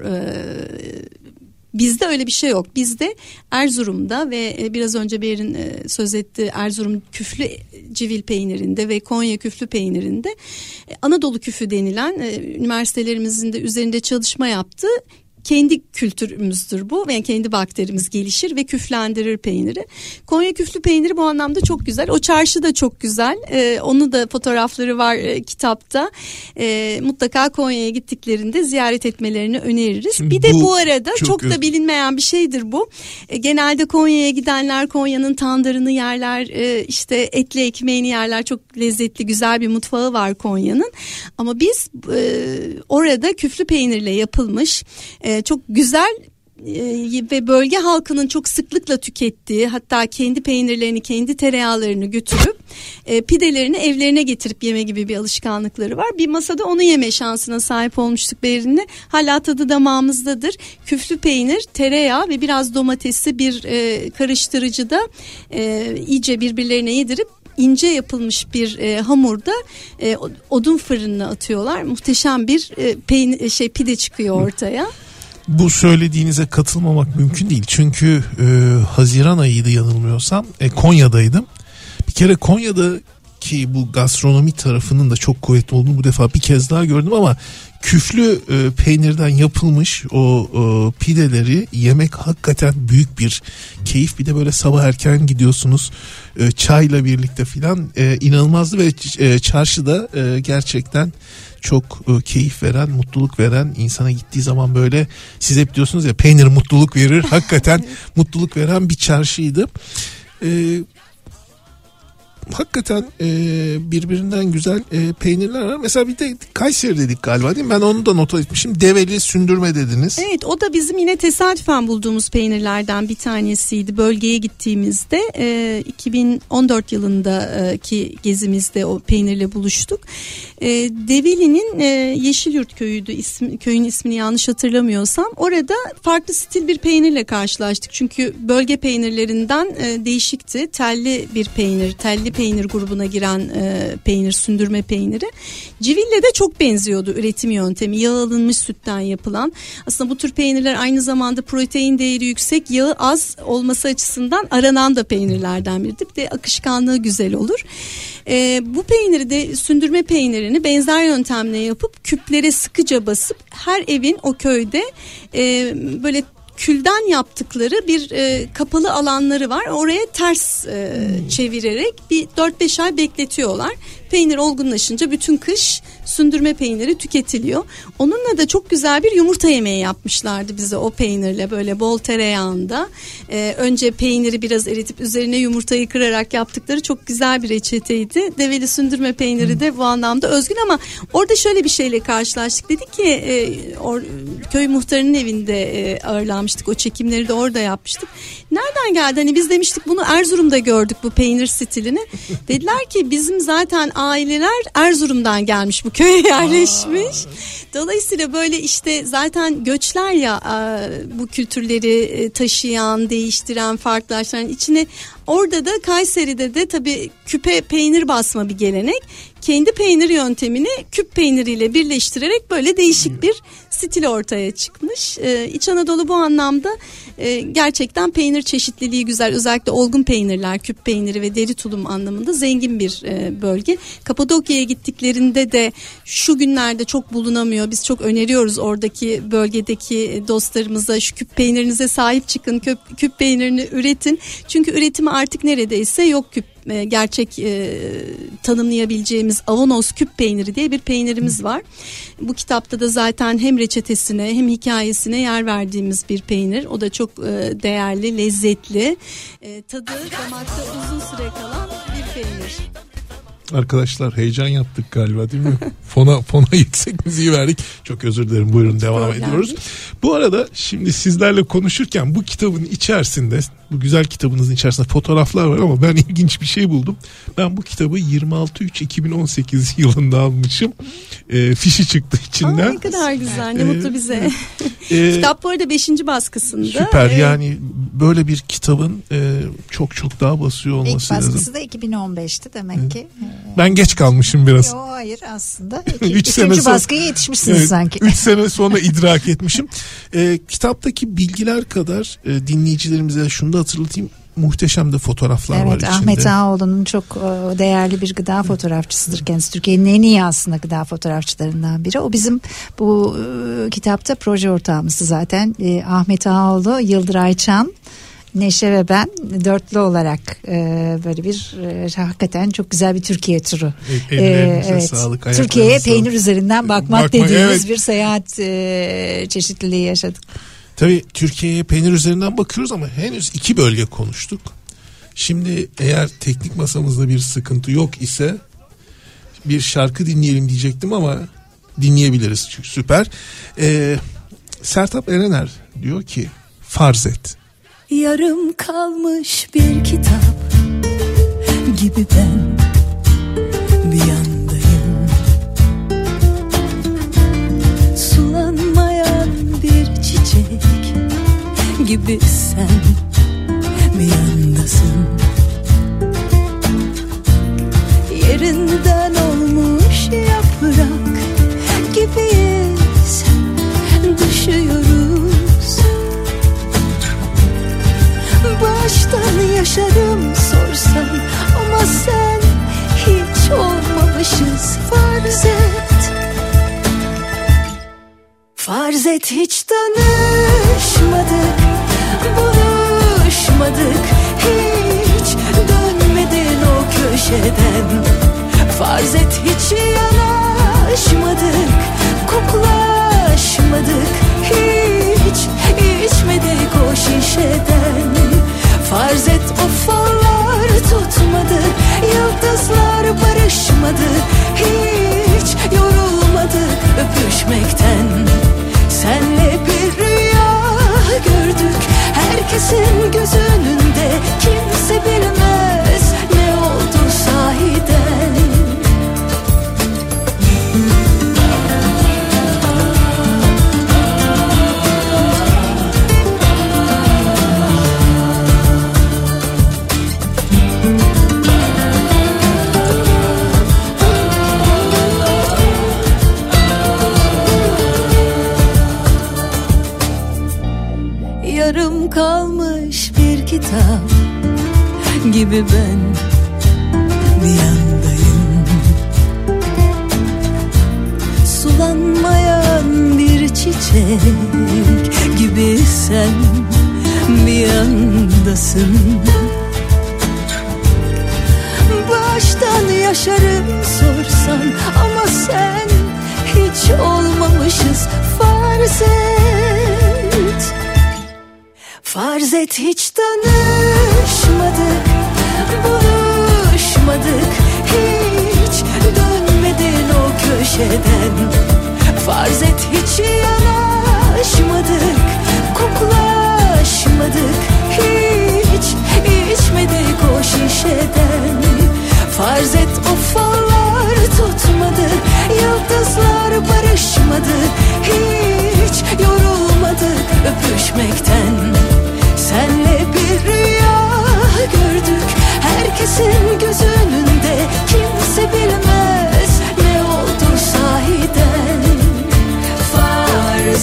Bizde öyle bir şey yok. Bizde Erzurum'da ve biraz önce Berin söz etti, Erzurum küflü civil peynirinde ve Konya küflü peynirinde Anadolu küfü denilen üniversitelerimizin de üzerinde çalışma yaptığı kendi kültürümüzdür bu. Yani kendi bakterimiz gelişir ve küflendirir peyniri. Konya küflü peyniri bu anlamda çok güzel. O çarşı da çok güzel. Onu da fotoğrafları var kitapta. Mutlaka Konya'ya gittiklerinde ziyaret etmelerini öneririz. Bir de bu arada çok da bilinmeyen bir şeydir bu. Genelde Konya'ya gidenler Konya'nın tandırını yerler. İşte etli ekmeğini yerler. Çok lezzetli, güzel bir mutfağı var Konya'nın. Ama biz orada küflü peynirle yapılmış çok güzel ve bölge halkının çok sıklıkla tükettiği, hatta kendi peynirlerini, kendi tereyağlarını götürüp pidelerini evlerine getirip yeme gibi bir alışkanlıkları var. Bir masada onu yeme şansına sahip olmuştuk Berin'le. Hala tadı damağımızdadır. Küflü peynir, tereyağı ve biraz domatesi bir karıştırıcıda iyice birbirlerine yedirip ince yapılmış bir hamurda odun fırınına atıyorlar. Muhteşem bir pide çıkıyor ortaya. Bu söylediğinize katılmamak mümkün değil. Çünkü Haziran ayıydı yanılmıyorsam. Konya'daydım. Bir kere Konya'daki bu gastronomi tarafının da çok kuvvetli olduğunu bu defa bir kez daha gördüm ama küflü peynirden yapılmış o pideleri yemek hakikaten büyük bir keyif. Bir de böyle sabah erken gidiyorsunuz çayla birlikte filan, inanılmazdı ve çarşıda gerçekten çok keyif veren, mutluluk veren, insana gittiği zaman böyle, siz hep diyorsunuz ya peynir mutluluk verir, hakikaten mutluluk veren bir çarşıydı. Hakikaten birbirinden güzel peynirler var. Mesela bir de Kayseri dedik galiba, değil mi? Ben onu da not etmişim. Develi sündürme dediniz. Evet, o da bizim yine tesadüfen bulduğumuz peynirlerden bir tanesiydi. Bölgeye gittiğimizde 2014 yılındaki gezimizde o peynirle buluştuk. Develi'nin Yeşilyurt köyüydü. Köyün ismini yanlış hatırlamıyorsam. Orada farklı stil bir peynirle karşılaştık. Çünkü bölge peynirlerinden değişikti. Telli bir peynir, telli peynir grubuna giren peynir, sündürme peyniri. Civille de çok benziyordu üretim yöntemi. Yağ alınmış sütten yapılan. Aslında bu tür peynirler aynı zamanda protein değeri yüksek, yağı az olması açısından aranan da peynirlerden biridir. Bir de akışkanlığı güzel olur. Bu peyniri de, sündürme peynirini benzer yöntemle yapıp küplere sıkıca basıp her evin o köyde böyle külden yaptıkları bir kapalı alanları var. Oraya ters çevirerek bir 4-5 ay bekletiyorlar. Peynir olgunlaşınca bütün kış sündürme peyniri tüketiliyor. Onunla da çok güzel bir yumurta yemeği yapmışlardı bize o peynirle, böyle bol tereyağında. Önce peyniri biraz eritip üzerine yumurtayı kırarak yaptıkları çok güzel bir reçeteydi. Develi sündürme peyniri de bu anlamda özgün ama orada şöyle bir şeyle karşılaştık. Dedik ki köy muhtarının evinde ağırlanmıştık. O çekimleri de orada yapmıştık. Nereden geldi? Hani biz demiştik bunu Erzurum'da gördük bu peynir stilini. Dediler ki bizim zaten aileler Erzurum'dan gelmiş, bu köye yerleşmiş. Dolayısıyla böyle işte zaten göçler ya bu kültürleri taşıyan, değiştiren, farklılaştıran içine. Orada da Kayseri'de de tabii küpe peynir basma bir gelenek. Kendi peynir yöntemini küp peyniriyle birleştirerek böyle değişik bir stili ortaya çıkmış. İç Anadolu bu anlamda gerçekten peynir çeşitliliği güzel. Özellikle olgun peynirler, küp peyniri ve deri tulum anlamında zengin bir bölge. Kapadokya'ya gittiklerinde de şu günlerde çok bulunamıyor. Biz çok öneriyoruz oradaki bölgedeki dostlarımıza, şu küp peynirinize sahip çıkın, küp peynirini üretin. Çünkü üretimi artık neredeyse yok küp. Gerçek tanımlayabileceğimiz Avanos küp peyniri diye bir peynirimiz var. Bu kitapta da zaten hem reçetesine hem hikayesine yer verdiğimiz bir peynir. O da çok değerli, lezzetli, tadı damakta uzun süre kalan bir peynir. Arkadaşlar heyecan yaptık galiba değil mi? Fona yüksek müziği verdik. Çok özür dilerim, buyurun devam ediyoruz. Bu arada şimdi sizlerle konuşurken bu kitabın içerisinde, bu güzel kitabınızın içerisinde fotoğraflar var ama ben ilginç bir şey buldum. Ben bu kitabı 26/3/2018 yılında almışım. Fişi çıktı içinden. Ne kadar güzel, ne mutlu bize. Kitap bu arada 5. baskısında. Süper, yani böyle bir kitabın çok daha basıyor olması lazım. İlk baskısı da 2015'ti demek ki. Ben geç kalmışım biraz. Yo, hayır aslında. 3 baskıya yetişmişsiniz sanki. 3 sene sonra idrak etmişim. Kitaptaki bilgiler kadar dinleyicilerimize şunu da hatırlatayım. Muhteşem de fotoğraflar var içinde. Ahmet Ağaoğlu'nun çok değerli bir gıda fotoğrafçısıdır kendisi. Türkiye'nin en iyi aslında gıda fotoğrafçılarından biri. O bizim bu kitapta proje ortağımızdı zaten. Ahmet Ağaoğlu, Yıldıray Çan, Neşe ve ben dörtlü olarak böyle bir hakikaten çok güzel bir Türkiye turu. Evet. Sağlık, Türkiye'ye peynir üzerinden bakmak dediğimiz bir seyahat çeşitliliği yaşadık. Tabii Türkiye'ye peynir üzerinden bakıyoruz ama henüz 2 bölge konuştuk. Şimdi eğer teknik masamızda bir sıkıntı yok ise bir şarkı dinleyelim diyecektim ama dinleyebiliriz. Çünkü süper. Sertab Erener diyor ki farz et. Yarım kalmış bir kitap gibi ben bir yandayım. Sulanmayan bir çiçek gibi sen bir yandasın. Yerinden olmuş yaprak gibiyiz, düşüyoruz. Baştan yaşarım sorsan ama sen hiç olmamışız. Farz et, farz et hiç tanışmadık, buluşmadık, hiç dönmedin o köşeden. Farz et hiç yanaşmadık, koklaşmadık, hiç içmedik o şişeden. Farz et o fallar tutmadı, yıldızlar barışmadı, hiç yorulmadık öpüşmekten. Senle bir rüya gördük, herkesin göz önünde, kimse bilmez ne oldu sahiden. Yarım kalmış bir kitap gibi ben bir yandayım. Sulanmayan bir çiçek gibi sen bir yandasın. Baştan yaşarım sorsan ama sen hiç olmamışız. Farz et, farz et hiç tanışmadık, buluşmadık, hiç dönmedin o köşeden. Farz et hiç yanaşmadık, koklaşmadık, hiç içmedik o şişeden. Farz et o fallar tutmadı, yıldızlar barışmadı, hiç yorulmadık öpüşmekten. Senle bir rüya gördük, herkesin göz önünde, kimse bilmez ne oldu sahiden. Farz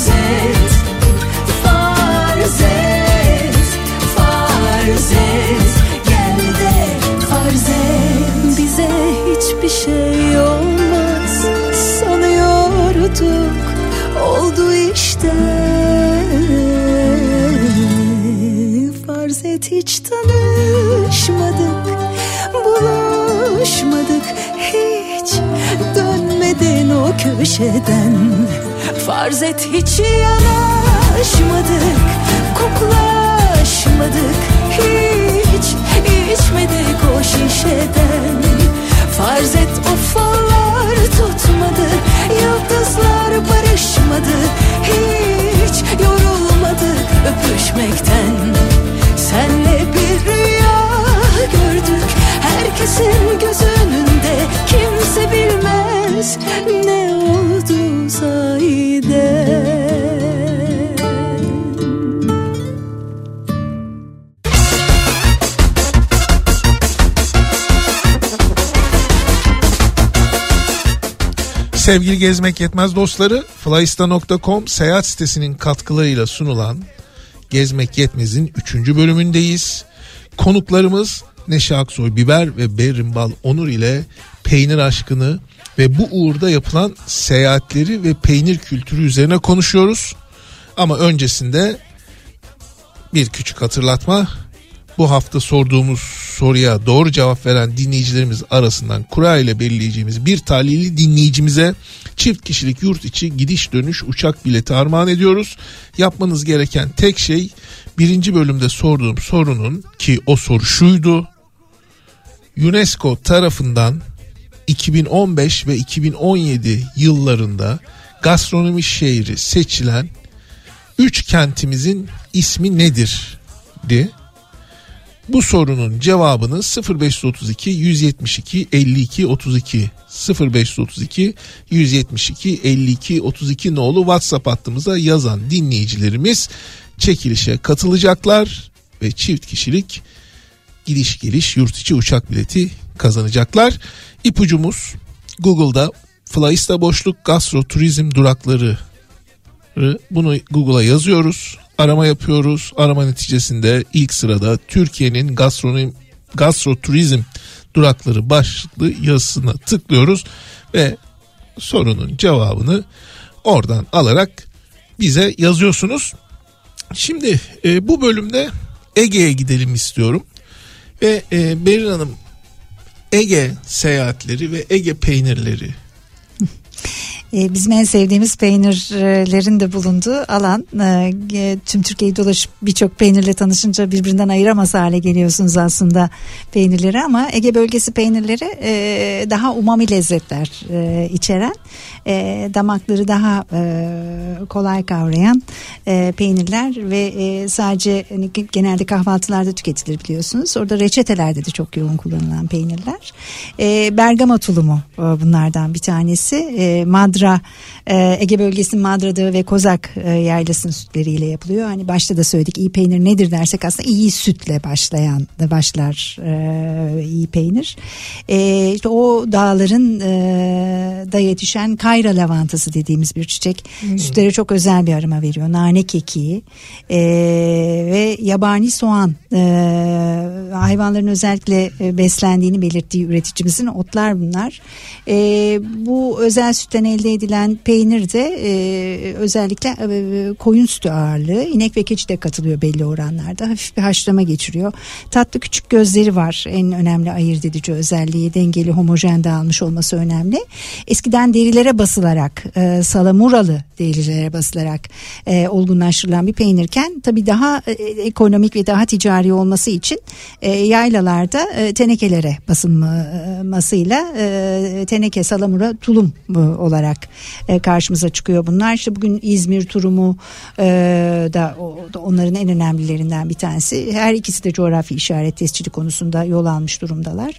umuyorduk oldu işte. Farz et hiç tanışmadık, buluşmadık, hiç dönmedin o köşeden. Farz et hiç yanaşmadık, koklaşmadık, hiç içmedik o şişeden. Farz et o fallar tutmadı, yıldızlar barışmadı, hiç yorulmadık öpüşmekten. Senle bir rüya gördük, herkesin göz önünde, kimse bilmez ne oldu sahiden. Sevgili Gezmek Yetmez dostları, Flyista.com seyahat sitesinin katkılarıyla sunulan Gezmek Yetmez'in 3. bölümündeyiz. Konuklarımız Neşe Aksoy Biber ve Berrin Bal Onur ile peynir aşkını ve bu uğurda yapılan seyahatleri ve peynir kültürü üzerine konuşuyoruz. Ama öncesinde bir küçük hatırlatma. Bu hafta sorduğumuz soruya doğru cevap veren dinleyicilerimiz arasından kura ile belirleyeceğimiz bir talihli dinleyicimize çift kişilik yurt içi gidiş dönüş uçak bileti armağan ediyoruz. Yapmanız gereken tek şey, birinci bölümde sorduğum sorunun, ki o soru şuydu: UNESCO tarafından 2015 ve 2017 yıllarında gastronomi şehri seçilen 3 kentimizin ismi nedir? Bu sorunun cevabını 0532 172 52 32 0532 172 52 32 nolu WhatsApp hattımıza yazan dinleyicilerimiz çekilişe katılacaklar ve çift kişilik gidiş geliş yurt içi uçak bileti kazanacaklar. İpucumuz, Google'da Flyista boşluk gastroturizm durakları, bunu Google'a yazıyoruz. Arama yapıyoruz. Arama neticesinde ilk sırada Türkiye'nin gastroturizm durakları başlıklı yazısına tıklıyoruz ve sorunun cevabını oradan alarak bize yazıyorsunuz. Şimdi bu bölümde Ege'ye gidelim istiyorum ve Berrin Hanım, Ege seyahatleri ve Ege peynirleri. Bizim en sevdiğimiz peynirlerin de bulunduğu alan. Tüm Türkiye'yi dolaşıp birçok peynirle tanışınca birbirinden ayıramaz hale geliyorsunuz aslında peynirleri, ama Ege bölgesi peynirleri daha umami lezzetler içeren, damakları daha kolay kavrayan peynirler ve sadece genelde kahvaltılarda tüketilir biliyorsunuz. Orada reçetelerde de çok yoğun kullanılan peynirler. Bergama tulumu bunlardan bir tanesi. Madra, Ege bölgesinin Madra Dağı ve Kozak yaylasının sütleriyle yapılıyor. Hani başta da söyledik, iyi peynir nedir dersek aslında iyi sütle başlar iyi peynir. İşte o dağların da yetişen kayra lavantası dediğimiz bir çiçek. Sütlere çok özel bir aroma veriyor. Nane kekiği ve yabani soğan, hayvanların özellikle beslendiğini belirttiği üreticimizin otlar bunlar. Bu özel sütten elde edilen peynir de özellikle koyun sütü ağırlığı, inek ve keçi de katılıyor belli oranlarda. Hafif bir haşlama geçiriyor. Tatlı küçük gözleri var. En önemli ayırt edici özelliği, dengeli, homojen dağılmış olması önemli. Eskiden derilere basılarak, salamuralı derilere basılarak olgunlaştırılan bir peynirken tabii daha ekonomik ve daha ticari olması için yaylalarda tenekelere basılmasıyla teneke, salamura, tulum olarak karşımıza çıkıyor bunlar. İşte bugün İzmir turumu da onların en önemlilerinden bir tanesi. Her ikisi de coğrafi işaret tescili konusunda yol almış durumdalar.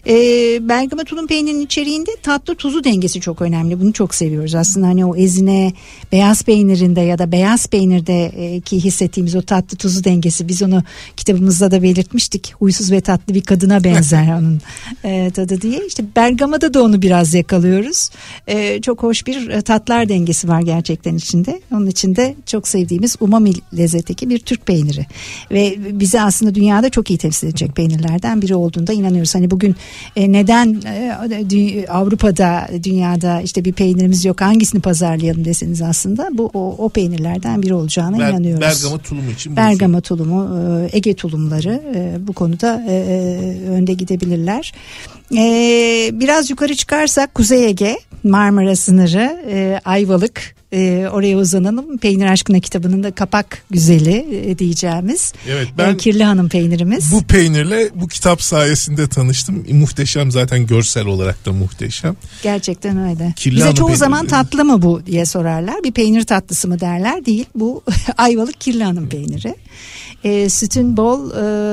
Bergama tulum peynirinin içeriğinde tatlı tuzu dengesi çok önemli. Bunu çok seviyoruz. Aslında hani o ezine beyaz peynirinde ya da beyaz peynirdeki hissettiğimiz o tatlı tuzlu dengesi, biz onu kitabımızda da belirtmiştik. Huysuz ve tatlı bir kadına benzer onun tadı diye. İşte Bergama'da da onu biraz yakalıyoruz. Çok hoş bir tatlar dengesi var gerçekten içinde. Onun içinde çok sevdiğimiz umami lezzetteki bir Türk peyniri. Ve bizi aslında dünyada çok iyi temsil edecek peynirlerden biri olduğunda inanıyoruz. Hani bugün neden Avrupa'da, dünyada işte bir peynirimiz yok, hangisini pazarlayalım deseniz aslında bu o peynirlerden biri olacağına inanıyoruz. Bergama tulumu için. Bergama tulumu, Ege tulumları bu konuda önde gidebilirler. Biraz yukarı çıkarsak Kuzey Ege, Marmara sınırı, Ayvalık, oraya uzanalım. Peynir Aşkına kitabının da kapak güzeli diyeceğimiz. Evet, ben Kirli Hanım peynirimiz. Bu peynirle bu kitap sayesinde tanıştım. Muhteşem, zaten görsel olarak da muhteşem. Gerçekten öyle. Kirli Bize Hanım çoğu peyniri. zaman tatlı mı bu diye sorarlar. Bir peynir tatlısı mı derler. Değil. Bu Ayvalık Kirli Hanım peyniri. Sütün bol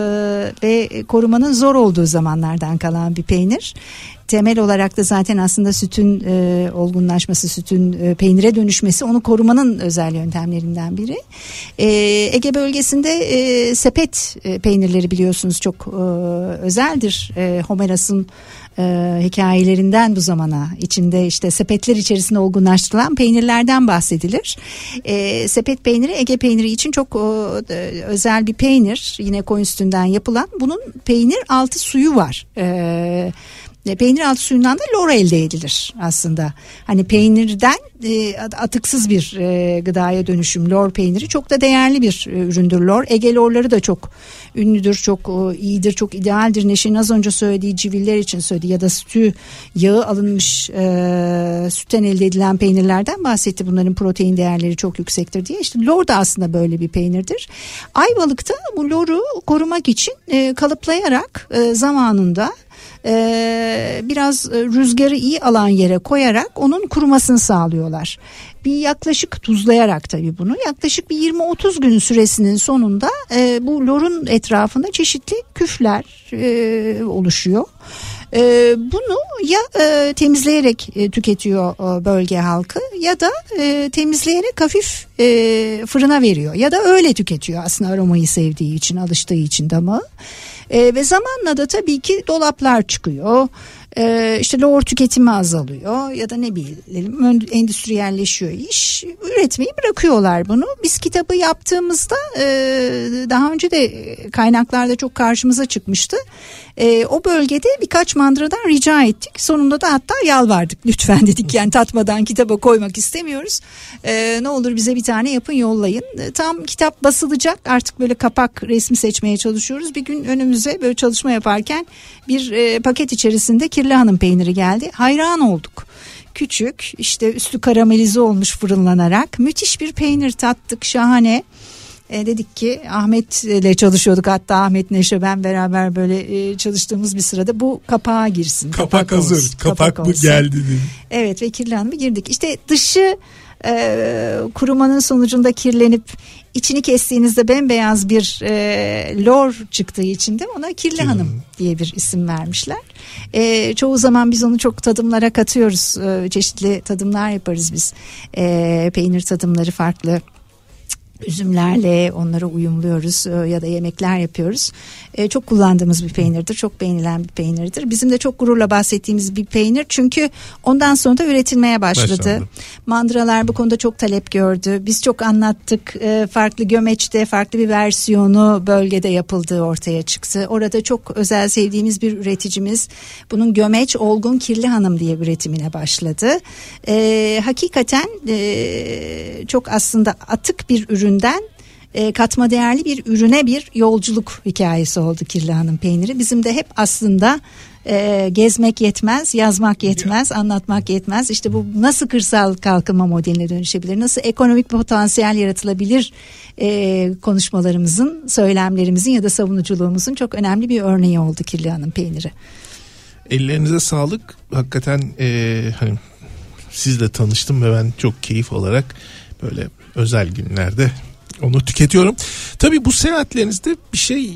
ve korumanın zor olduğu zamanlardan kalan bir peynir. Temel olarak da zaten aslında sütün olgunlaşması, sütün peynire dönüşmesi onu korumanın özel yöntemlerinden biri. Ege bölgesinde sepet peynirleri biliyorsunuz çok özeldir. Homeros'un hikayelerinden bu zamana içinde işte sepetler içerisinde olgunlaştırılan peynirlerden bahsedilir. Sepet peyniri Ege peyniri için çok özel bir peynir. Yine koyun sütünden yapılan. Bunun peynir altı suyu var. Peynir altı suyundan da lor elde edilir aslında. Hani peynirden atıksız bir gıdaya dönüşüm lor peyniri çok da değerli bir üründür lor. Ege lorları da çok ünlüdür, çok iyidir, çok idealdir. Neşe'nin az önce söylediği civiller için söyledi ya da sütü, yağı alınmış sütten elde edilen peynirlerden bahsetti. Bunların protein değerleri çok yüksektir diye. İşte lor da aslında böyle bir peynirdir. Ayvalık'ta bu loru korumak için kalıplayarak zamanında biraz rüzgarı iyi alan yere koyarak onun kurumasını sağlıyorlar. Bir yaklaşık tuzlayarak tabii bunu yaklaşık bir 20-30 gün süresinin sonunda bu lorun etrafında çeşitli küfler oluşuyor. Bunu ya temizleyerek tüketiyor bölge halkı ya da temizleyerek hafif fırına veriyor ya da öyle tüketiyor aslında aromayı sevdiği için, alıştığı için damağı. Ve zamanla da tabii ki dolaplar çıkıyor. İşte lor tüketimi azalıyor ya da ne bileyim endüstriyelleşiyor iş, üretmeyi bırakıyorlar bunu. Biz kitabı yaptığımızda daha önce de kaynaklarda çok karşımıza çıkmıştı. O bölgede birkaç mandıradan rica ettik. Sonunda da hatta yalvardık. Lütfen dedik, yani tatmadan kitaba koymak istemiyoruz. Ne olur bize bir tane yapın, yollayın. Tam kitap basılacak, artık böyle kapak resmi seçmeye çalışıyoruz. Bir gün önümüze böyle çalışma yaparken bir paket içerisinde Kirli Hanım peyniri geldi. Hayran olduk. Küçük, işte üstü karamelize olmuş fırınlanarak müthiş bir peynir tattık, şahane. Dedik ki Ahmet'le çalışıyorduk, hatta Ahmet, Neşe, ben beraber böyle çalıştığımız bir sırada bu kapağa girsin. Kapak hazır. Olsun, kapak bu olsun. geldi dedi. Evet ve Kirli Hanım'a girdik. İşte dışı kurumanın sonucunda kirlenip içini kestiğinizde bembeyaz bir lor çıktığı için de ona Kirli Hanım diye bir isim vermişler. Çoğu zaman biz onu çok tadımlara katıyoruz. Çeşitli tadımlar yaparız biz. Peynir tadımları farklı. Üzümlerle onları uyumluyoruz ya da yemekler yapıyoruz. Çok kullandığımız bir peynirdir. Çok beğenilen bir peynirdir. Bizim de çok gururla bahsettiğimiz bir peynir. Çünkü ondan sonra da üretilmeye başladı. Mandıralar bu konuda çok talep gördü. Biz çok anlattık. Farklı gömeçte farklı bir versiyonu bölgede yapıldığı ortaya çıktı. Orada çok özel sevdiğimiz bir üreticimiz bunun gömeç olgun Kirli Hanım diye üretimine başladı. Hakikaten çok aslında atık bir üründen katma değerli bir ürüne bir yolculuk hikayesi oldu Kirli Hanım peyniri. Bizim de hep aslında gezmek yetmez, yazmak yetmez, anlatmak yetmez. İşte bu nasıl kırsal kalkınma modeline dönüşebilir, nasıl ekonomik potansiyel yaratılabilir konuşmalarımızın, söylemlerimizin ya da savunuculuğumuzun çok önemli bir örneği oldu Kirli Hanım peyniri. Ellerinize sağlık. Hakikaten hani sizle tanıştım ve ben çok keyif alarak böyle özel günlerde onu tüketiyorum. Tabii bu seyahatlerinizde bir şey,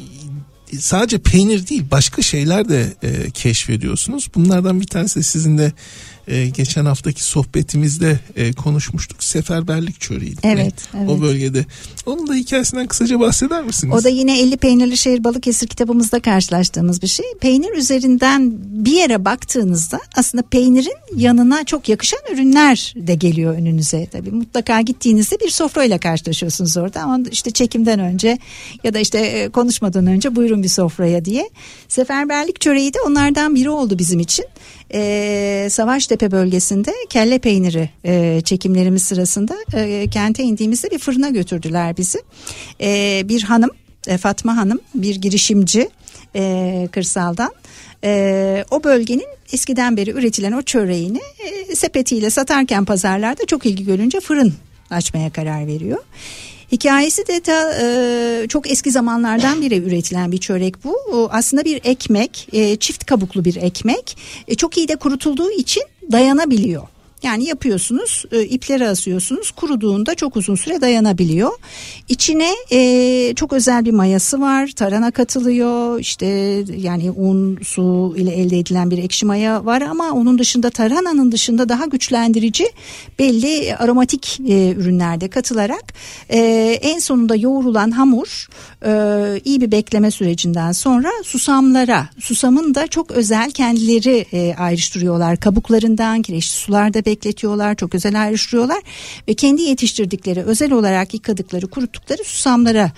sadece peynir değil başka şeyler de keşfediyorsunuz. Bunlardan bir tanesi sizin de geçen haftaki sohbetimizde konuşmuştuk. Seferberlik çöreği. Evet. O bölgede. Onun da hikayesinden kısaca bahseder misiniz? O da yine 50 Peynirli Şehir Balıkesir kitabımızda karşılaştığımız bir şey. Peynir üzerinden bir yere baktığınızda aslında peynirin yanına çok yakışan ürünler de geliyor önünüze. Tabii mutlaka gittiğinizde bir sofrayla karşılaşıyorsunuz orada, ama işte çekimden önce ya da işte konuşmadan önce buyurun bir sofraya diye. Seferberlik çöreği de onlardan biri oldu bizim için. Savaştepe bölgesinde kelle peyniri çekimlerimiz sırasında kente indiğimizde bir fırına götürdüler bizi. Bir hanım, Fatma Hanım, bir girişimci kırsaldan. O bölgenin eskiden beri üretilen o çöreğini sepetiyle satarken pazarlarda çok ilgi görünce fırın açmaya karar veriyor. Hikayesi de çok eski zamanlardan beri üretilen bir çörek bu. Aslında bir ekmek, çift kabuklu bir ekmek. Çok iyi de kurutulduğu için dayanabiliyor. Yani yapıyorsunuz, iplere asıyorsunuz, kuruduğunda çok uzun süre dayanabiliyor. İçine çok özel bir mayası var, tarhana katılıyor, işte yani un, su ile elde edilen bir ekşi maya var, ama onun dışında, tarhananın dışında daha güçlendirici belli aromatik ürünler de katılarak en sonunda yoğrulan hamur iyi bir bekleme sürecinden sonra susamın da çok özel kendileri ayrıştırıyorlar. Kabuklarından kireçli sularda bekletiyorlar, çok özel ayrıştırıyorlar ve kendi yetiştirdikleri, özel olarak yıkadıkları, kuruttukları susamlara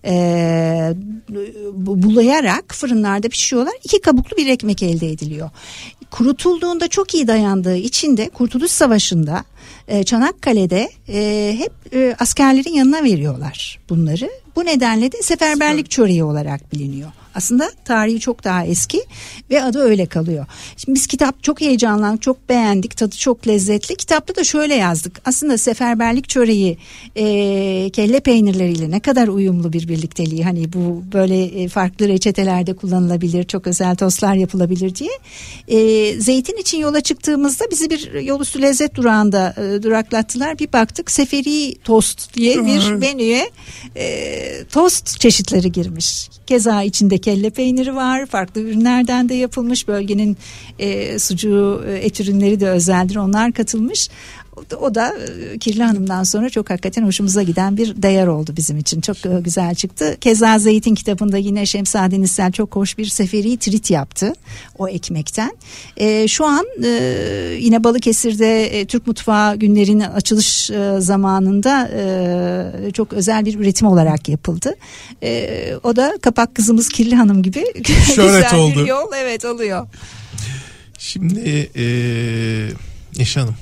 bulayarak fırınlarda pişiriyorlar. 2 kabuklu bir ekmek elde ediliyor. Kurutulduğunda çok iyi dayandığı için de Kurtuluş Savaşı'nda Çanakkale'de hep askerlerin yanına veriyorlar bunları. Bu nedenle de seferberlik çöreği olarak biliniyor. Aslında tarihi çok daha eski ve adı öyle kalıyor. Şimdi biz kitap çok heyecanlandık, çok beğendik, tadı çok lezzetli. Kitapta da şöyle yazdık. Aslında seferberlik çöreği kelle peynirleriyle ne kadar uyumlu bir birlikteliği. Hani bu böyle farklı reçetelerde kullanılabilir, çok özel tostlar yapılabilir diye. Zeytin için yola çıktığımızda bizi bir yolüstü lezzet durağında duraklattılar. Bir baktık, seferi tost diye bir menüye tost çeşitleri girmiş. Keza içinde kelle peyniri var. Farklı ürünlerden de yapılmış. Bölgenin sucuğu, et ürünleri de özeldir. Onlar katılmış. O da Kirli Hanım'dan sonra çok hakikaten hoşumuza giden bir değer oldu bizim için. Çok güzel çıktı. Keza Zeytin kitabında yine Şemsadin İssel çok hoş bir seferi trit yaptı o ekmekten. Şu an yine Balıkesir'de Türk Mutfağı Günleri'nin açılış zamanında çok özel bir üretim olarak yapıldı. O da kapak kızımız Kirli Hanım gibi güzel oldu. Bir yol oluyor. Şimdi Neşe Hanım,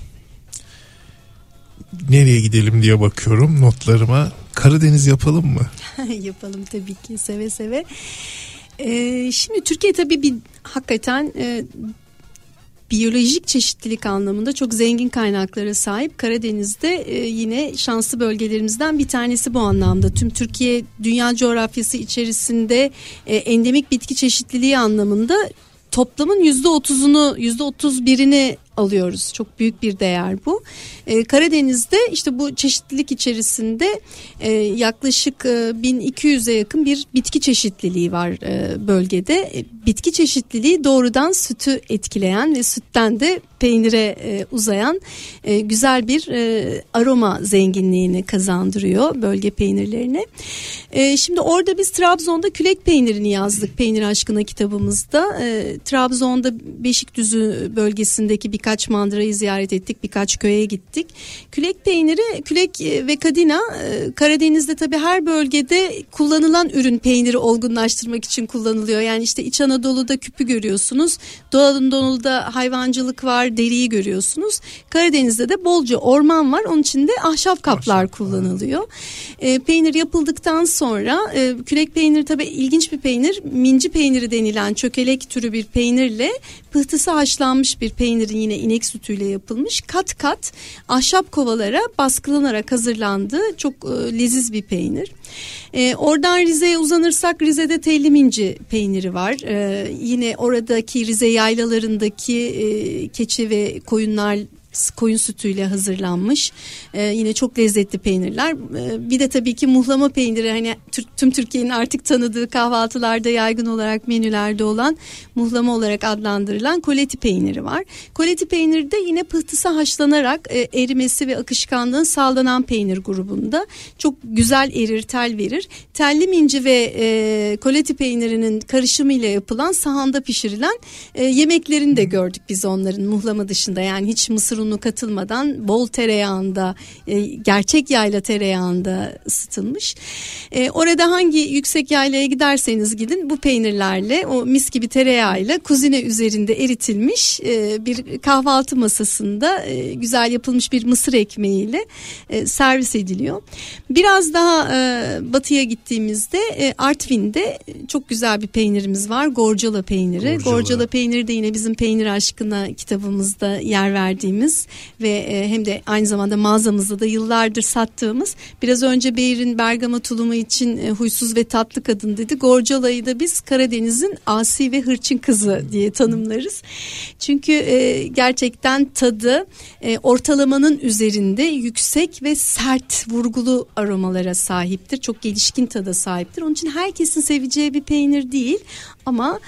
nereye gidelim diye bakıyorum notlarıma. Karadeniz yapalım mı? Yapalım tabii ki, seve seve. Şimdi Türkiye tabii hakikaten biyolojik çeşitlilik anlamında çok zengin kaynaklara sahip. Karadeniz'de yine şanslı bölgelerimizden bir tanesi bu anlamda. Tüm Türkiye dünya coğrafyası içerisinde endemik bitki çeşitliliği anlamında toplamın %30'unu, %31'ini alıyoruz. Çok büyük bir değer bu. Karadeniz'de işte bu çeşitlilik içerisinde yaklaşık 1200'e yakın bir bitki çeşitliliği var bölgede. Bitki çeşitliliği doğrudan sütü etkileyen ve sütten de peynire uzayan güzel bir aroma zenginliğini kazandırıyor bölge peynirlerine. Şimdi orada biz Trabzon'da külek peynirini yazdık Peynir Aşkına kitabımızda. Trabzon'da Beşikdüzü bölgesindeki birkaç mandırayı ziyaret ettik, birkaç köye gittik. Külek peyniri, külek ve kadina Karadeniz'de tabii her bölgede kullanılan ürün, peyniri olgunlaştırmak için kullanılıyor. Yani işte İç Anadolu'da küpü görüyorsunuz, Doğu Anadolu'da hayvancılık var, deriyi görüyorsunuz. Karadeniz'de de bolca orman var, onun için de ahşap kaplar kullanılıyor. Peynir yapıldıktan sonra külek peyniri tabii ilginç bir peynir. Minci peyniri denilen çökelek türü bir peynirle pıhtısı haşlanmış bir peynirin yine inek sütüyle yapılmış kat kat ahşap kovalara baskılanarak hazırlandığı çok leziz bir peynir. Oradan Rize'ye uzanırsak Rize'de telli minci peyniri var. Yine oradaki Rize yaylalarındaki keçi ve koyunlar koyun sütüyle hazırlanmış. Yine çok lezzetli peynirler. Bir de tabii ki muhlama peyniri, hani tüm Türkiye'nin artık tanıdığı, kahvaltılarda yaygın olarak menülerde olan, muhlama olarak adlandırılan koleti peyniri var. Koleti peyniri de yine pıhtısı haşlanarak erimesi ve akışkanlığın sağlanan peynir grubunda. Çok güzel erir, tel verir. Telli minci ve koleti peynirinin karışımıyla yapılan, sahanda pişirilen yemeklerini de gördük biz onların, muhlama dışında. Yani hiç mısır unu katılmadan bol tereyağında, gerçek yayla tereyağında ısıtılmış. Orada hangi yüksek yaylaya giderseniz gidin, bu peynirlerle, o mis gibi tereyağıyla kuzine üzerinde eritilmiş bir kahvaltı masasında güzel yapılmış bir mısır ekmeğiyle servis ediliyor. Biraz daha batıya gittiğimizde Artvin'de çok güzel bir peynirimiz var. Gorcala peyniri. Gorcala peyniri de yine bizim Peynir Aşkına kitabımızda yer verdiğimiz ve hem de aynı zamanda mağazamızda da yıllardır sattığımız. Biraz önce Beyr'in Bergama tulumu için huysuz ve tatlı kadın dedi. Gorcala'yı da biz Karadeniz'in asi ve hırçın kızı diye tanımlarız. Çünkü gerçekten tadı ortalamanın üzerinde yüksek ve sert, vurgulu aromalara sahiptir. Çok gelişkin tada sahiptir. Onun için herkesin seveceği bir peynir değil ama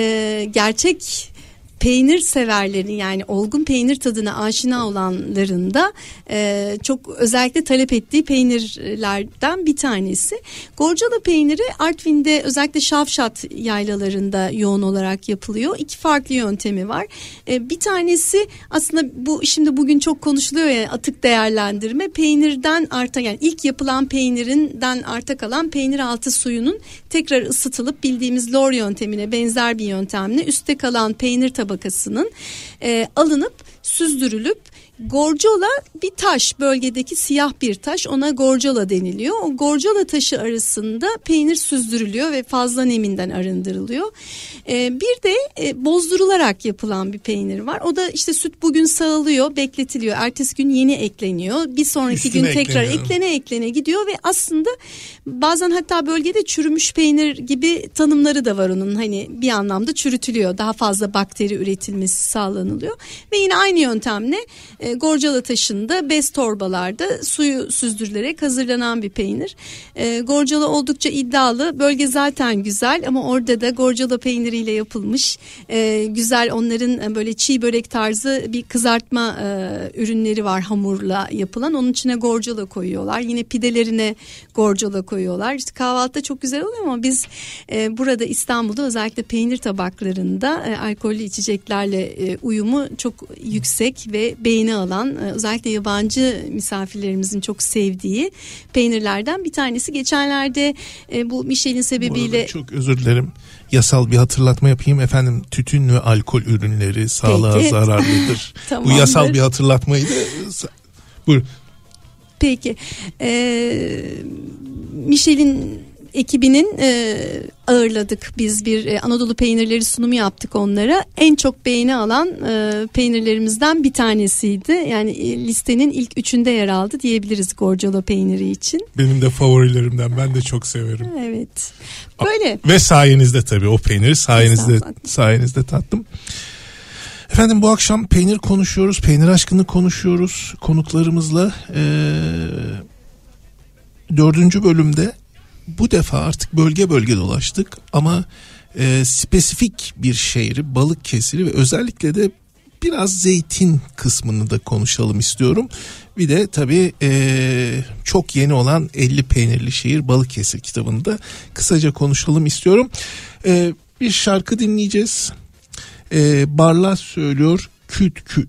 gerçek peynir severlerin, yani olgun peynir tadına aşina olanların da çok özellikle talep ettiği peynirlerden bir tanesi. Gorcala peyniri Artvin'de özellikle Şavşat yaylalarında yoğun olarak yapılıyor. 2 farklı yöntemi var. Bir tanesi aslında bu şimdi bugün çok konuşuluyor ya, atık değerlendirme. Peynirden arta, yani ilk yapılan peynirinden arta kalan peynir altı suyunun tekrar ısıtılıp bildiğimiz lor yöntemine benzer bir yöntemle üstte kalan peynir tabakasının alınıp süzdürülüp, gorcala bir taş, bölgedeki siyah bir taş, ona gorcala deniliyor. O gorcala taşı arasında peynir süzdürülüyor ve fazla neminden arındırılıyor. Bir de bozdurularak yapılan bir peynir var. O da işte süt bugün sağılıyor, bekletiliyor. Ertesi gün yeni ekleniyor. Bir sonraki gün tekrar eklene gidiyor ve aslında bazen hatta bölgede çürümüş peynir gibi tanımları da var onun. Hani bir anlamda çürütülüyor. Daha fazla bakteri üretilmesi sağlanılıyor. Ve yine aynı yöntemle Gorcala taşında bez torbalarda suyu süzdürülerek hazırlanan bir peynir. Gorcala oldukça iddialı. Bölge zaten güzel ama orada da Gorcala peyniriyle yapılmış güzel, onların böyle çiğ börek tarzı bir kızartma ürünleri var, hamurla yapılan. Onun içine Gorcala koyuyorlar. Yine pidelerine Gorcala koyuyorlar. İşte kahvaltıda çok güzel oluyor ama biz burada İstanbul'da özellikle peynir tabaklarında alkollü içeceklerle uyumu çok yüksek ve beğeni alan, özellikle yabancı misafirlerimizin çok sevdiği peynirlerden bir tanesi. Geçenlerde bu Michelin sebebiyle... Burada çok özür dilerim. Yasal bir hatırlatma yapayım efendim. Tütün ve alkol ürünleri sağlığa zararlıdır. Bu yasal bir hatırlatmaydı. Buyurun. Peki. Michelin ekibinin ağırladık. Biz bir Anadolu peynirleri sunumu yaptık onlara. En çok beğeni alan peynirlerimizden bir tanesiydi. Yani listenin ilk 3'ünde yer aldı diyebiliriz Gorcala peyniri için. Benim de favorilerimden. Ben de çok severim. Evet. Böyle. Ve sayenizde tabii o peyniri sayenizde tattım. Efendim bu akşam peynir konuşuyoruz. Peynir aşkını konuşuyoruz konuklarımızla. 4. bölümde bu defa artık bölge bölge dolaştık ama spesifik bir şehri, Balıkesir'i ve özellikle de biraz zeytin kısmını da konuşalım istiyorum. Bir de tabii çok yeni olan 50 peynirli şehir Balıkesir kitabını da kısaca konuşalım istiyorum. Bir şarkı dinleyeceğiz. Barlas söylüyor, küt küt.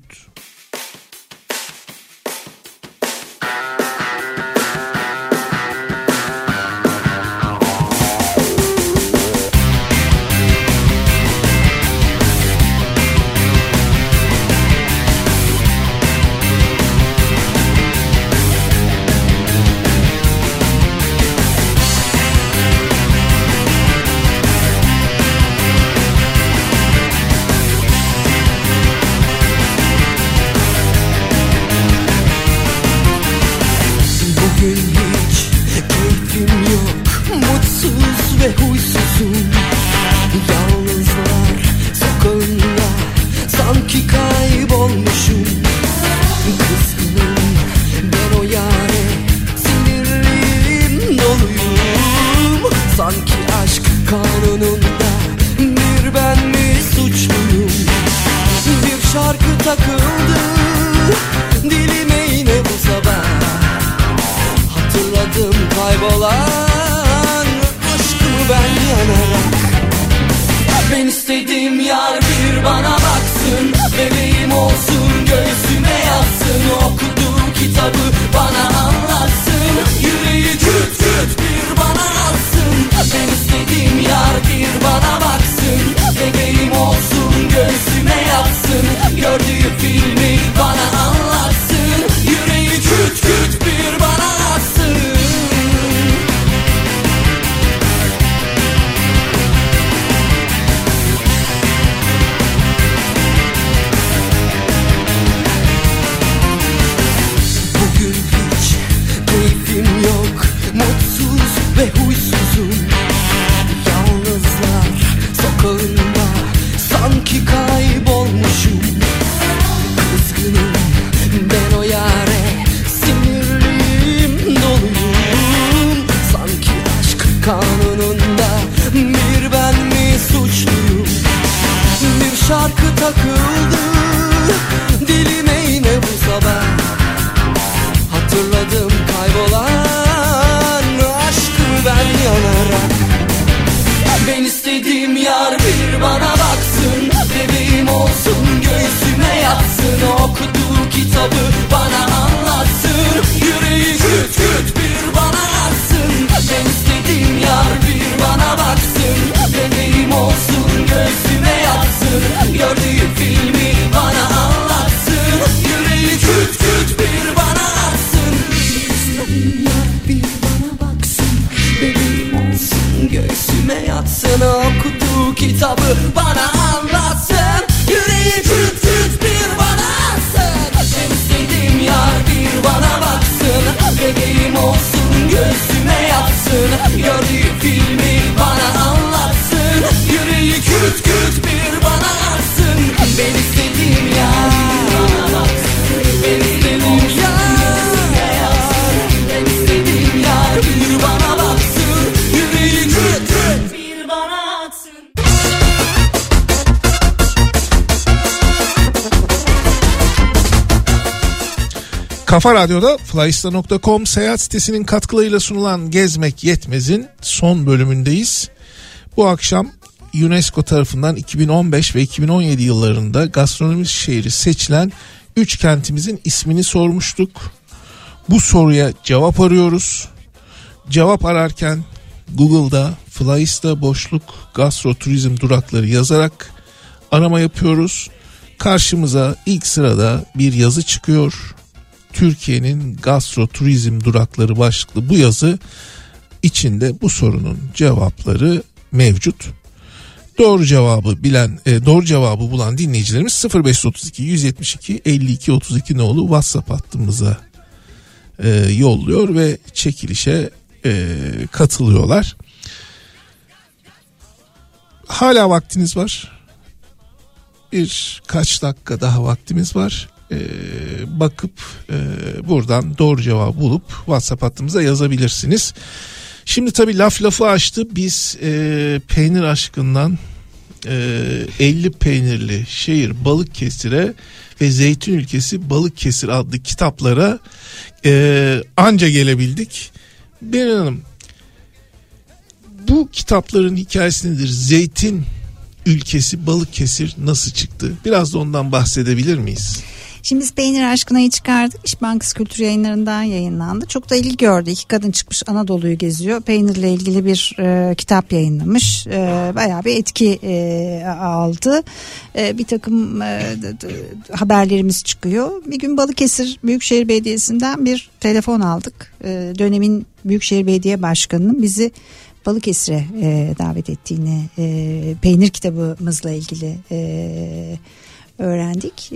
hatırladım kaybolan aşkımı ben yanarak. Ben istediğim yar bir bana baksın, bebeğim olsun göğsüme yatsın, okuduğu kitabı bana anlatsın, yüreği küt küt bir bana atsın. Ben istediğim yar bir bana baksın, bebeğim olsun göğsüme yatsın, gördüğü filmi bana anlatsın, yüreği küt küt bir bana atsın. İstediğim yar bir bana baksın, bebeğim olsun göğsüme yatsın, okuduğu kitabı bana anlatsın, yüreği küt küt bir bana atsın. Ben istediğim yar bir bana baksın, bebeğim olsun göğsüme yatsın, gördüğü filmi bana anlatsın, yüreği küt küt bir bana atsın. Ben istediğim yar bana baksın, ben istediğim yar, ben istediğim yar bir bana baksın, yüreği küt küt bir bana atsın. Kafa Radyo'da Flyista.com seyahat sitesinin katkılarıyla sunulan Gezmek Yetmez'in son bölümündeyiz. Bu akşam UNESCO tarafından 2015 ve 2017 yıllarında gastronomi şehri seçilen 3 kentimizin ismini sormuştuk. Bu soruya cevap arıyoruz. Cevap ararken Google'da Flyista boşluk gastroturizm durakları yazarak arama yapıyoruz. Karşımıza ilk sırada bir yazı çıkıyor. Türkiye'nin gastroturizm durakları başlıklı bu yazı içinde bu sorunun cevapları mevcut. Doğru cevabı bulan dinleyicilerimiz 0532 172 52 32 nolu WhatsApp hattımıza yolluyor ve çekilişe katılıyorlar. Hala vaktiniz var. Birkaç dakika daha vaktimiz var. Bakıp buradan doğru cevabı bulup WhatsApp hattımıza yazabilirsiniz. Şimdi tabii lafı açtı. Biz peynir aşkından 50 peynirli şehir Balıkesir'e ve Zeytin Ülkesi Balıkesir adlı kitaplara anca gelebildik. Berin Hanım, bu kitapların hikayesi nedir? Zeytin Ülkesi Balıkesir nasıl çıktı? Biraz da ondan bahsedebilir miyiz? Şimdi biz Peynir Aşkına'yı çıkardık. İş Bankası Kültür Yayınları'ndan yayınlandı. Çok da ilgi gördü. 2 kadın çıkmış Anadolu'yu geziyor. Peynirle ilgili bir kitap yayınlamış. Bayağı bir etki aldı. Bir takım haberlerimiz çıkıyor. Bir gün Balıkesir Büyükşehir Belediyesi'nden bir telefon aldık. Dönemin Büyükşehir Belediye Başkanı'nın bizi Balıkesir'e davet ettiğini, peynir kitabımızla ilgili öğrendik.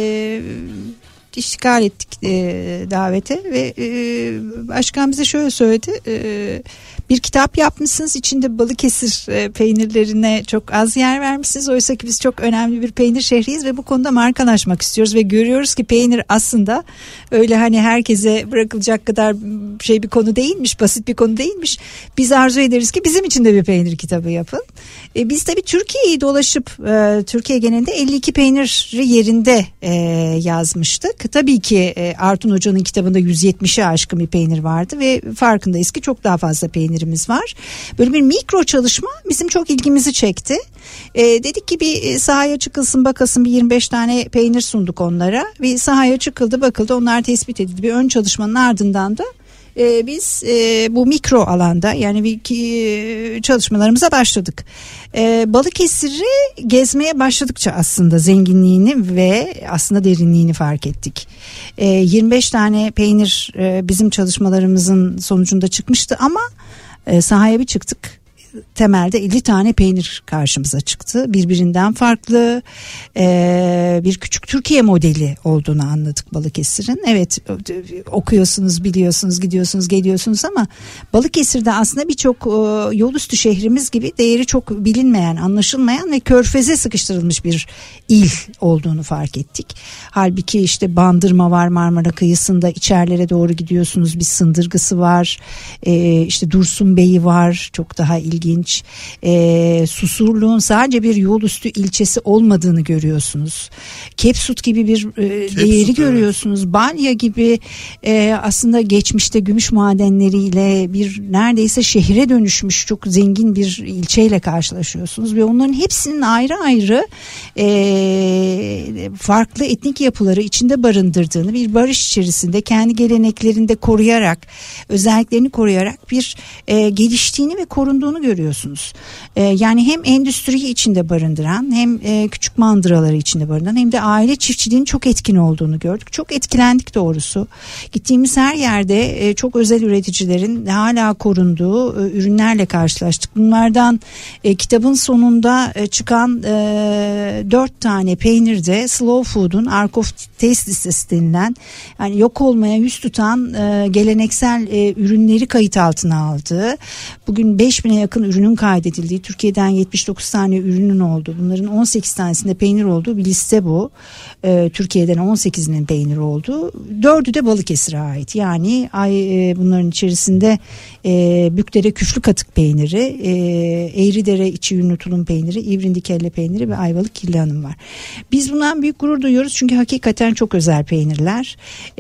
İştikal ettik davete ve başkan bize şöyle söyledi. Bir kitap yapmışsınız, içinde Balıkesir peynirlerine çok az yer vermişsiniz. Oysa ki biz çok önemli bir peynir şehriyiz ve bu konuda markalaşmak istiyoruz ve görüyoruz ki peynir aslında öyle hani herkese bırakılacak kadar bir konu değilmiş, basit bir konu değilmiş. Biz arzu ederiz ki bizim için de bir peynir kitabı yapın. Biz tabii Türkiye'yi dolaşıp Türkiye genelinde 52 peyniri yerinde yazmıştık. Tabii ki Artun Hoca'nın kitabında 170'e aşkın bir peynir vardı ve farkındayız ki çok daha fazla peynirimiz var. Böyle bir mikro çalışma bizim çok ilgimizi çekti. Dedik ki bir sahaya çıkılsın, bakasın, bir 25 tane peynir sunduk onlara. Bir sahaya çıkıldı, bakıldı, onlar tespit edildi. Bir ön çalışmanın ardından da biz bu mikro alanda yani çalışmalarımıza başladık. Balıkesir'i gezmeye başladıkça aslında zenginliğini ve aslında derinliğini fark ettik. 25 tane peynir bizim çalışmalarımızın sonucunda çıkmıştı ama sahaya bir çıktık. Temelde 50 tane peynir karşımıza çıktı. Birbirinden farklı bir küçük Türkiye modeli olduğunu anladık Balıkesir'in. Evet, okuyorsunuz, biliyorsunuz, gidiyorsunuz, geliyorsunuz ama Balıkesir'de aslında birçok yol üstü şehrimiz gibi değeri çok bilinmeyen, anlaşılmayan ve körfeze sıkıştırılmış bir il olduğunu fark ettik. Halbuki işte Bandırma var Marmara kıyısında, içerilere doğru gidiyorsunuz, bir Sındırgısı var, işte Dursun Bey'i var, çok daha ilginç ilginç. Susurluğun sadece bir yol üstü ilçesi olmadığını görüyorsunuz. Kepsut gibi bir değeri görüyorsunuz. Balya gibi aslında geçmişte gümüş madenleriyle bir neredeyse şehre dönüşmüş çok zengin bir ilçeyle karşılaşıyorsunuz ve onların hepsinin ayrı ayrı farklı etnik yapıları içinde barındırdığını, bir barış içerisinde kendi geleneklerinde koruyarak, özelliklerini koruyarak bir geliştiğini ve korunduğunu görüyorsunuz. Yani hem endüstriyi içinde barındıran, hem küçük mandıraları içinde barındıran, hem de aile çiftçiliğinin çok etkin olduğunu gördük. Çok etkilendik doğrusu. Gittiğimiz her yerde çok özel üreticilerin hala korunduğu ürünlerle karşılaştık. Bunlardan kitabın sonunda çıkan 4 tane peynir de Slow Food'un Ark of Taste listesi denilen, yani yok olmaya yüz tutan geleneksel ürünleri kayıt altına aldığı, bugün 5000'e yakın ürünün kaydedildiği, Türkiye'den 79 tane ürünün olduğu, bunların 18 tanesinde peynir olduğu bir liste bu. Türkiye'den 18'inin peynir olduğu, 4'ü de Balıkesir'e ait. Yani bunların içerisinde Bükdere Küflü Katık peyniri, Eğridere İçi Ünlü Tulum peyniri, İvrindi Kelle peyniri ve Ayvalık Kirli Hanım var. Biz bundan büyük gurur duyuyoruz çünkü hakikaten çok özel peynirler.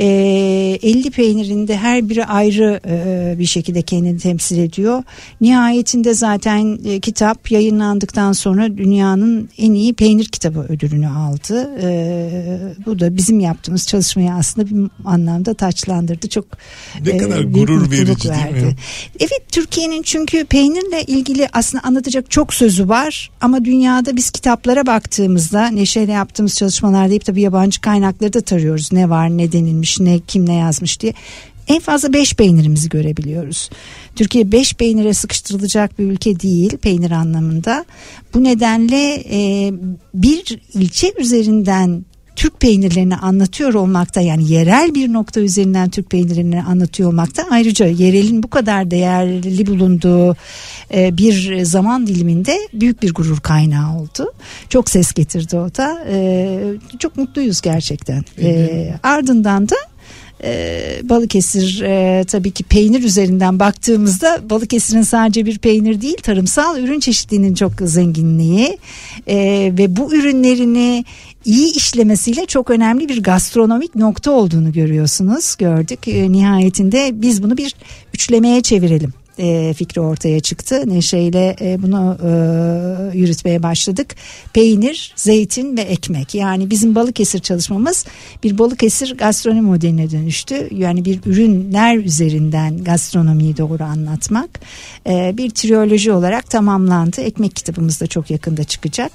50 peynirinde her biri ayrı bir şekilde kendini temsil ediyor. Nihayetinde zaten kitap yayınlandıktan sonra dünyanın en iyi peynir kitabı ödülünü aldı. Bu da bizim yaptığımız çalışmayı aslında bir anlamda taçlandırdı. Çok ne kadar gurur verici verdi. Değil mi? Evet, Türkiye'nin çünkü peynirle ilgili aslında anlatacak çok sözü var ama dünyada biz kitaplara baktığımızda, Neşe'yle yaptığımız çalışmalarda hep tabii yabancı kaynakları da tarıyoruz. Ne var, ne denilmiş, ne kim ne yazmış diye. En fazla 5 peynirimizi görebiliyoruz. Türkiye 5 peynire sıkıştırılacak bir ülke değil peynir anlamında. Bu nedenle bir ilçe üzerinden Türk peynirlerini anlatıyor olmakta, yani yerel bir nokta üzerinden Türk peynirlerini anlatıyor olmakta, ayrıca yerelin bu kadar değerli bulunduğu bir zaman diliminde büyük bir gurur kaynağı oldu. Çok ses getirdi o da. Çok mutluyuz gerçekten. Ardından da Balıkesir tabii ki peynir üzerinden baktığımızda Balıkesir'in sadece bir peynir değil, tarımsal ürün çeşitliliğinin çok zenginliği ve bu ürünlerini iyi işlemesiyle çok önemli bir gastronomik nokta olduğunu gördük. Nihayetinde biz bunu bir üçlemeye çevirelim fikri ortaya çıktı. Neşe'yle bunu yürütmeye başladık. Peynir, zeytin ve ekmek. Yani bizim Balıkesir çalışmamız bir Balıkesir gastronomi modeline dönüştü. Yani bir ürünler üzerinden gastronomiyi doğru anlatmak. Bir triyoloji olarak tamamlandı. Ekmek kitabımız da çok yakında çıkacak.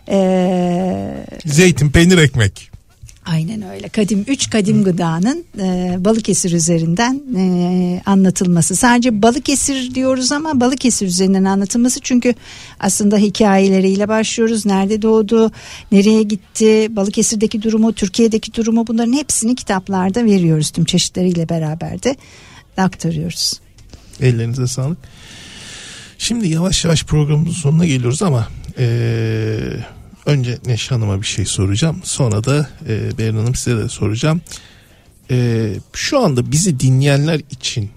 Zeytin, peynir, ekmek. Aynen öyle. Üç kadim gıdanın Balıkesir üzerinden anlatılması. Sadece Balıkesir diyoruz ama Balıkesir üzerinden anlatılması, çünkü aslında hikayeleriyle başlıyoruz. Nerede doğdu, nereye gitti, Balıkesir'deki durumu, Türkiye'deki durumu, bunların hepsini kitaplarda veriyoruz. Tüm çeşitleriyle beraber de aktarıyoruz. Ellerinize sağlık. Şimdi yavaş yavaş programımızın sonuna geliyoruz ama önce Neşe Hanım'a bir şey soracağım. Sonra da Berin Hanım size de soracağım. Şu anda bizi dinleyenler için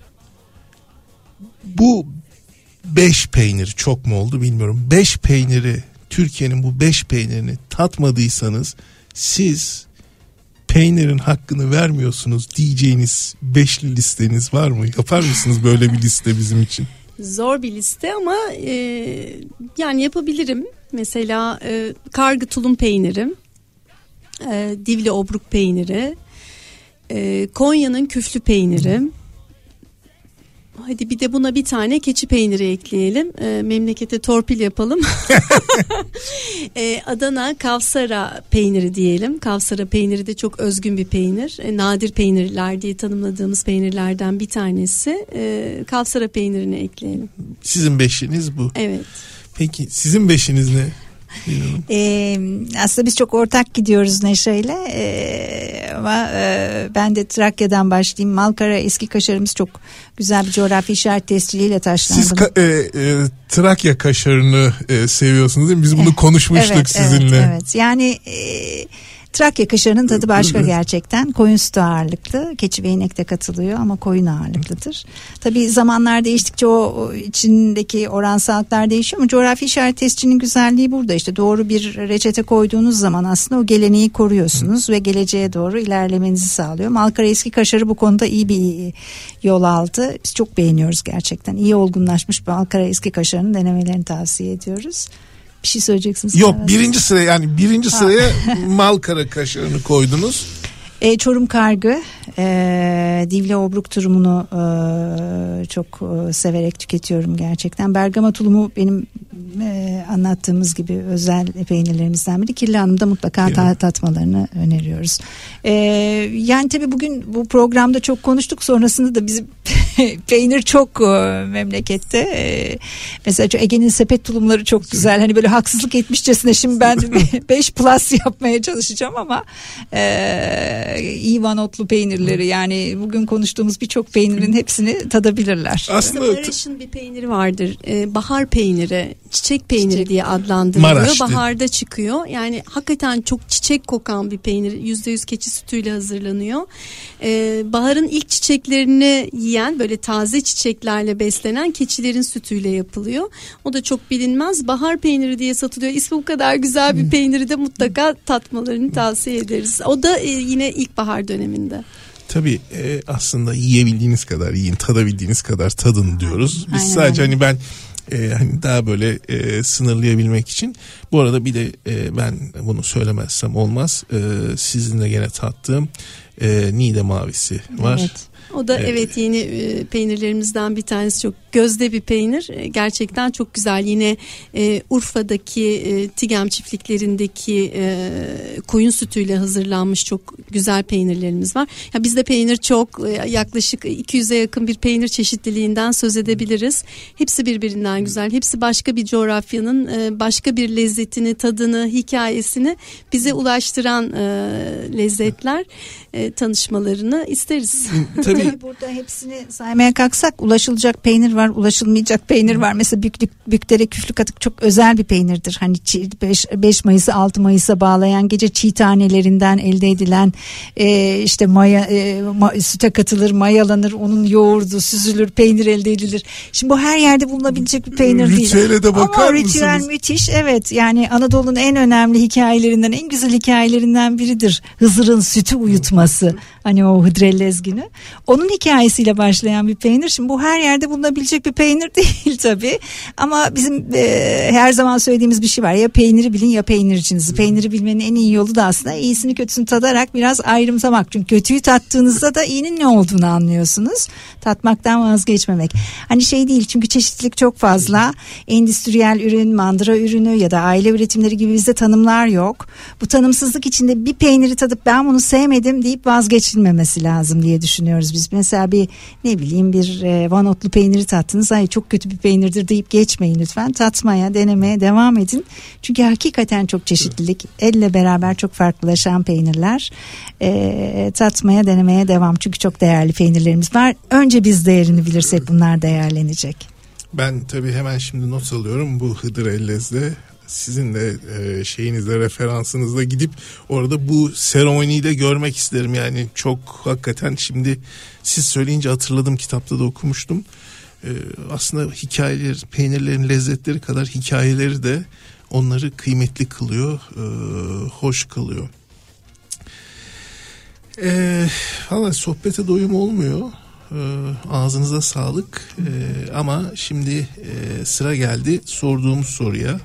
bu 5 peynir çok mu oldu bilmiyorum. 5 peyniri, Türkiye'nin bu 5 peynirini tatmadıysanız siz peynirin hakkını vermiyorsunuz diyeceğiniz 5'li listeniz var mı? Yapar mısınız böyle bir liste bizim için? Zor bir liste ama yani yapabilirim. Mesela kargı tulum peyniri, Divli obruk peyniri, Konya'nın küflü peyniri. Hadi bir de buna bir tane keçi peyniri ekleyelim. Memlekete torpil yapalım. Adana Kavsara peyniri diyelim. Kavsara peyniri de çok özgün bir peynir. Nadir peynirler diye tanımladığımız peynirlerden bir tanesi. Kavsara peynirini ekleyelim. Sizin 5'iniz bu. Evet. Peki sizin 5'iniz ne? Aslında biz çok ortak gidiyoruz Neşe'yle ama ben de Trakya'dan başlayayım. Malkara eski kaşarımız çok güzel bir coğrafi işaret tesciliyle taşlandı. Siz Trakya kaşarını seviyorsunuz değil mi? Biz bunu konuşmuştuk evet, sizinle. Evet. Yani Trakya kaşarının tadı başka gerçekten. Koyun sütü ağırlıklı. Keçi ve inek de katılıyor ama koyun ağırlıklıdır. Tabii zamanlar değiştikçe o içindeki oransallıklar değişiyor ama coğrafi işaret testçinin güzelliği burada. İşte doğru bir reçete koyduğunuz zaman aslında o geleneği koruyorsunuz ve geleceğe doğru ilerlemenizi sağlıyor. Malkara eski kaşarı bu konuda iyi bir yol aldı. Biz çok beğeniyoruz gerçekten. İyi olgunlaşmış Malkara eski kaşarının denemelerini tavsiye ediyoruz. Bir şey söyleyeceksiniz. Yok, birinci sıraya Malkara kaşarını koydunuz. Çorum kargı, Divle obruk turumunu çok severek tüketiyorum gerçekten. Bergama tulumu benim anlattığımız gibi özel peynirlerimizden biri. Kirli Hanım'da mutlaka tatmalarını öneriyoruz. Yani tabii bugün bu programda çok konuştuk. Sonrasında da bizim peynir çok memlekette. Mesela Ege'nin sepet tulumları çok güzel. Hani böyle haksızlık etmişçesine şimdi ben 5 plus yapmaya çalışacağım ama iyi vanotlu peynirleri, yani bugün konuştuğumuz birçok peynirin hepsini tadabilirler. Aslında Maraş'ın bir peyniri vardır. Bahar peyniri, çiçek peyniri diye adlandırılıyor. Maraş'tı. Baharda çıkıyor. Yani hakikaten çok çiçek kokan bir peynir. %100 keçi sütüyle hazırlanıyor. Baharın ilk çiçeklerini yiyen, böyle taze çiçeklerle beslenen keçilerin sütüyle yapılıyor. O da çok bilinmez. Bahar peyniri diye satılıyor. İsmi bu kadar güzel bir peyniri de mutlaka tatmalarını tavsiye ederiz. O da yine ilkbahar döneminde. Tabii aslında yiyebildiğiniz kadar yiyin, tadabildiğiniz kadar tadın diyoruz. Biz Aynen sadece öyle. hani ben hani daha böyle sınırlayabilmek için, bu arada bir de ben bunu söylemezsem olmaz. Sizinle gene tattığım Niğde mavisi var. Evet. O da evet yeni peynirlerimizden bir tanesi, çok gözde bir peynir. Gerçekten çok güzel. Yine Urfa'daki Tigem çiftliklerindeki koyun sütüyle hazırlanmış çok güzel peynirlerimiz var. Ya bizde peynir çok, yaklaşık 200'e yakın bir peynir çeşitliliğinden söz edebiliriz. Hepsi birbirinden güzel. Hepsi başka bir coğrafyanın başka bir lezzetini, tadını, hikayesini bize ulaştıran lezzetler. Tanışmalarını isteriz. Tabii. Burada hepsini saymaya kalksak ulaşılacak peynir var, ulaşılmayacak peynir var. Mesela Büklere küflük atık çok özel bir peynirdir. Hani 5 Mayıs'ı 6 Mayıs'a bağlayan gece çiğ tanelerinden elde edilen işte süte katılır, mayalanır, onun yoğurdu süzülür, peynir elde edilir. Şimdi bu her yerde bulunabilecek bir peynir değil. Ritüele de bakar ama ritüel mısınız? müthiş. Evet, yani Anadolu'nun en önemli hikayelerinden, en güzel hikayelerinden biridir. Hızır'ın sütü uyutması. Hani o Hıdrellez günü. Onun hikayesiyle başlayan bir peynir. Şimdi bu her yerde bulunabilecek bir peynir değil tabii. Ama bizim her zaman söylediğimiz bir şey var. Ya peyniri bilin ya peynircinizi. Peyniri bilmenin en iyi yolu da aslında iyisini kötüsünü tadarak biraz ayrımsamak. Çünkü kötüyü tattığınızda da iyinin ne olduğunu anlıyorsunuz. Tatmaktan vazgeçmemek. Hani şey değil, çünkü çeşitlilik çok fazla. Endüstriyel ürün, mandıra ürünü ya da aile üretimleri gibi bizde tanımlar yok. Bu tanımsızlık içinde bir peyniri tadıp ben bunu sevmedim deyip vazgeçilmemesi lazım diye düşünüyoruz biz. Mesela bir vanotlu peyniri tattınız. Ay çok kötü bir peynirdir deyip geçmeyin lütfen. Tatmaya, denemeye devam edin. Çünkü hakikaten çok çeşitlilik. Elle beraber çok farklılaşan peynirler. Tatmaya, denemeye devam. Çünkü çok değerli peynirlerimiz var. Önce biz değerini bilirsek bunlar değerlenecek. Ben tabii hemen şimdi not alıyorum bu Hıdrellez'de. Sizin de şeyinizde, referansınızda gidip orada bu seremoniyi de görmek isterim. Yani çok hakikaten şimdi siz söyleyince hatırladım, kitapta da okumuştum. Aslında hikayeler, peynirlerin lezzetleri kadar hikayeleri de onları kıymetli kılıyor, hoş kılıyor. Valla sohbete doyum olmuyor. Ağzınıza sağlık. Ama şimdi sıra geldi sorduğumuz soruya.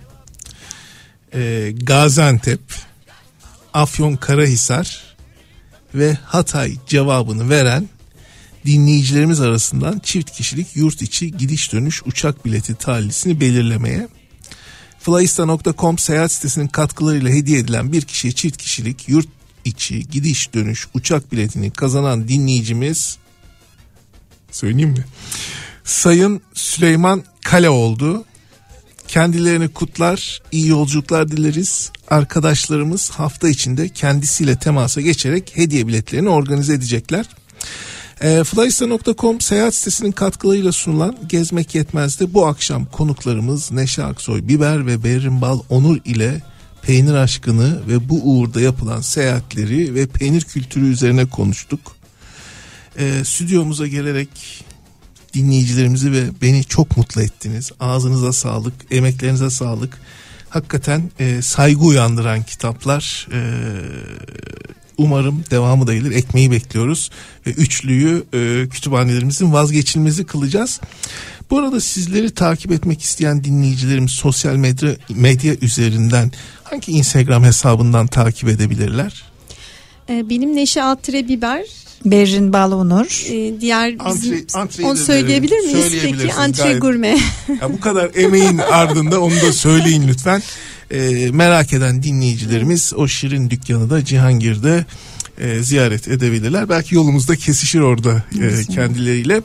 Gaziantep, Afyonkarahisar ve Hatay cevabını veren dinleyicilerimiz arasından çift kişilik yurt içi gidiş dönüş uçak bileti tarihlisini belirlemeye, flyista.com seyahat sitesinin katkılarıyla hediye edilen bir kişiye çift kişilik yurt içi gidiş dönüş uçak biletini kazanan dinleyicimiz, söyleyeyim mi? Sayın Süleyman Kale oldu. Kendilerini kutlar, iyi yolculuklar dileriz. Arkadaşlarımız hafta içinde kendisiyle temasa geçerek hediye biletlerini organize edecekler. Flyista.com seyahat sitesinin katkılarıyla sunulan Gezmek Yetmez'de bu akşam konuklarımız Neşe Aksoy Biber ve Berrin Bal Onur ile peynir aşkını ve bu uğurda yapılan seyahatleri ve peynir kültürü üzerine konuştuk. Stüdyomuza gelerek dinleyicilerimizi ve beni çok mutlu ettiniz. Ağzınıza sağlık, emeklerinize sağlık. Hakikaten saygı uyandıran kitaplar. Umarım devamı da gelir. Ekmeği bekliyoruz ve üçlüyü kütüphanelerimizin vazgeçilmezi kılacağız. Bu arada sizleri takip etmek isteyen dinleyicilerimiz sosyal medya üzerinden hangi Instagram hesabından takip edebilirler? Benim Neşe Altıre-Biber. Berrin Balonur. Diğer bizim onu söyleyebilir miyiz peki? Antre Gurme. Ya bu kadar emeğin ardında onu da söyleyin lütfen. Merak eden dinleyicilerimiz o şirin dükkanı da Cihangir'de ziyaret edebilirler. Belki yolumuzda kesişir orada kendileriyle.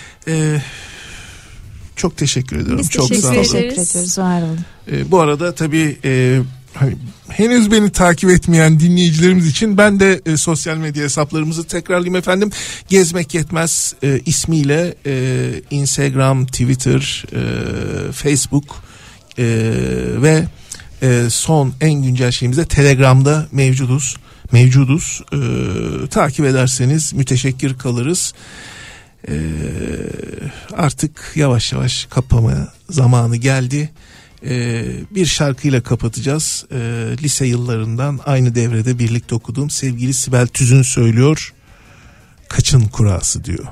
Çok teşekkür ediyorum. Biz çok teşekkür sağ olun. Teşekkür ederiz. Var olun. Bu arada tabii hani henüz beni takip etmeyen dinleyicilerimiz için ben de sosyal medya hesaplarımızı tekrarlayayım efendim. Gezmek Yetmez ismiyle Instagram, Twitter, Facebook ve son en güncel şeyimizde Telegram'da mevcuduz. Takip ederseniz müteşekkir kalırız. Artık yavaş yavaş kapama zamanı geldi. Bir şarkıyla kapatacağız. Lise yıllarından aynı devrede birlikte okuduğum sevgili Sibel Tüzün söylüyor. Kaçın kurası diyor.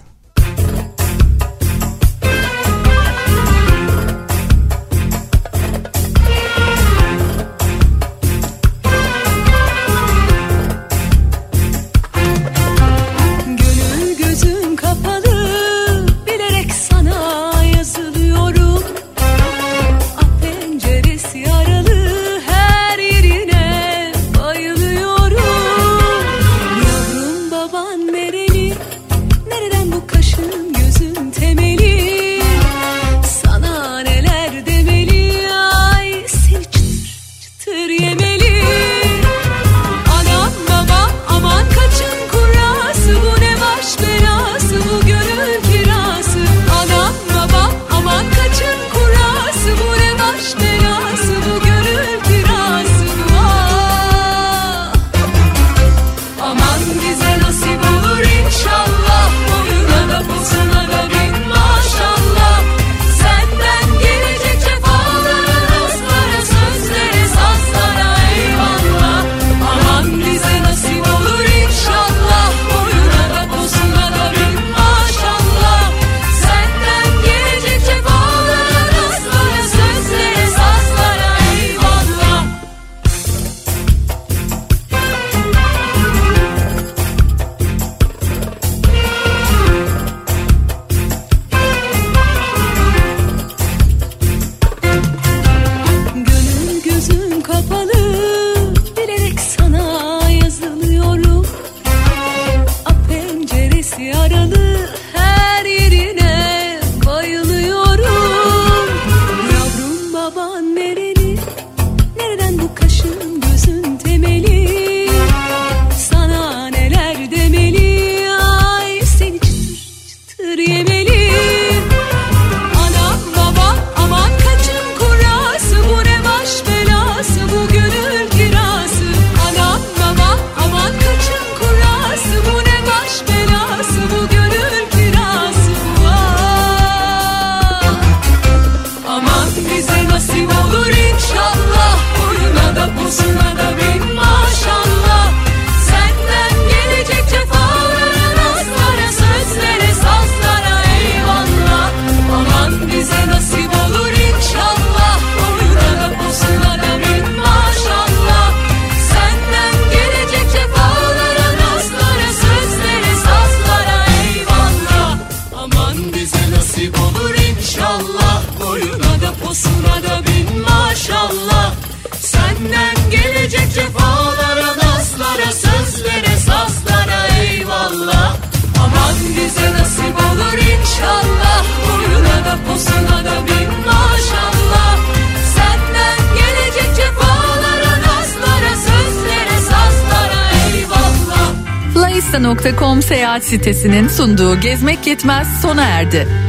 Flyista.com seyahat sitesinin sunduğu Gezmek Yetmez sona erdi.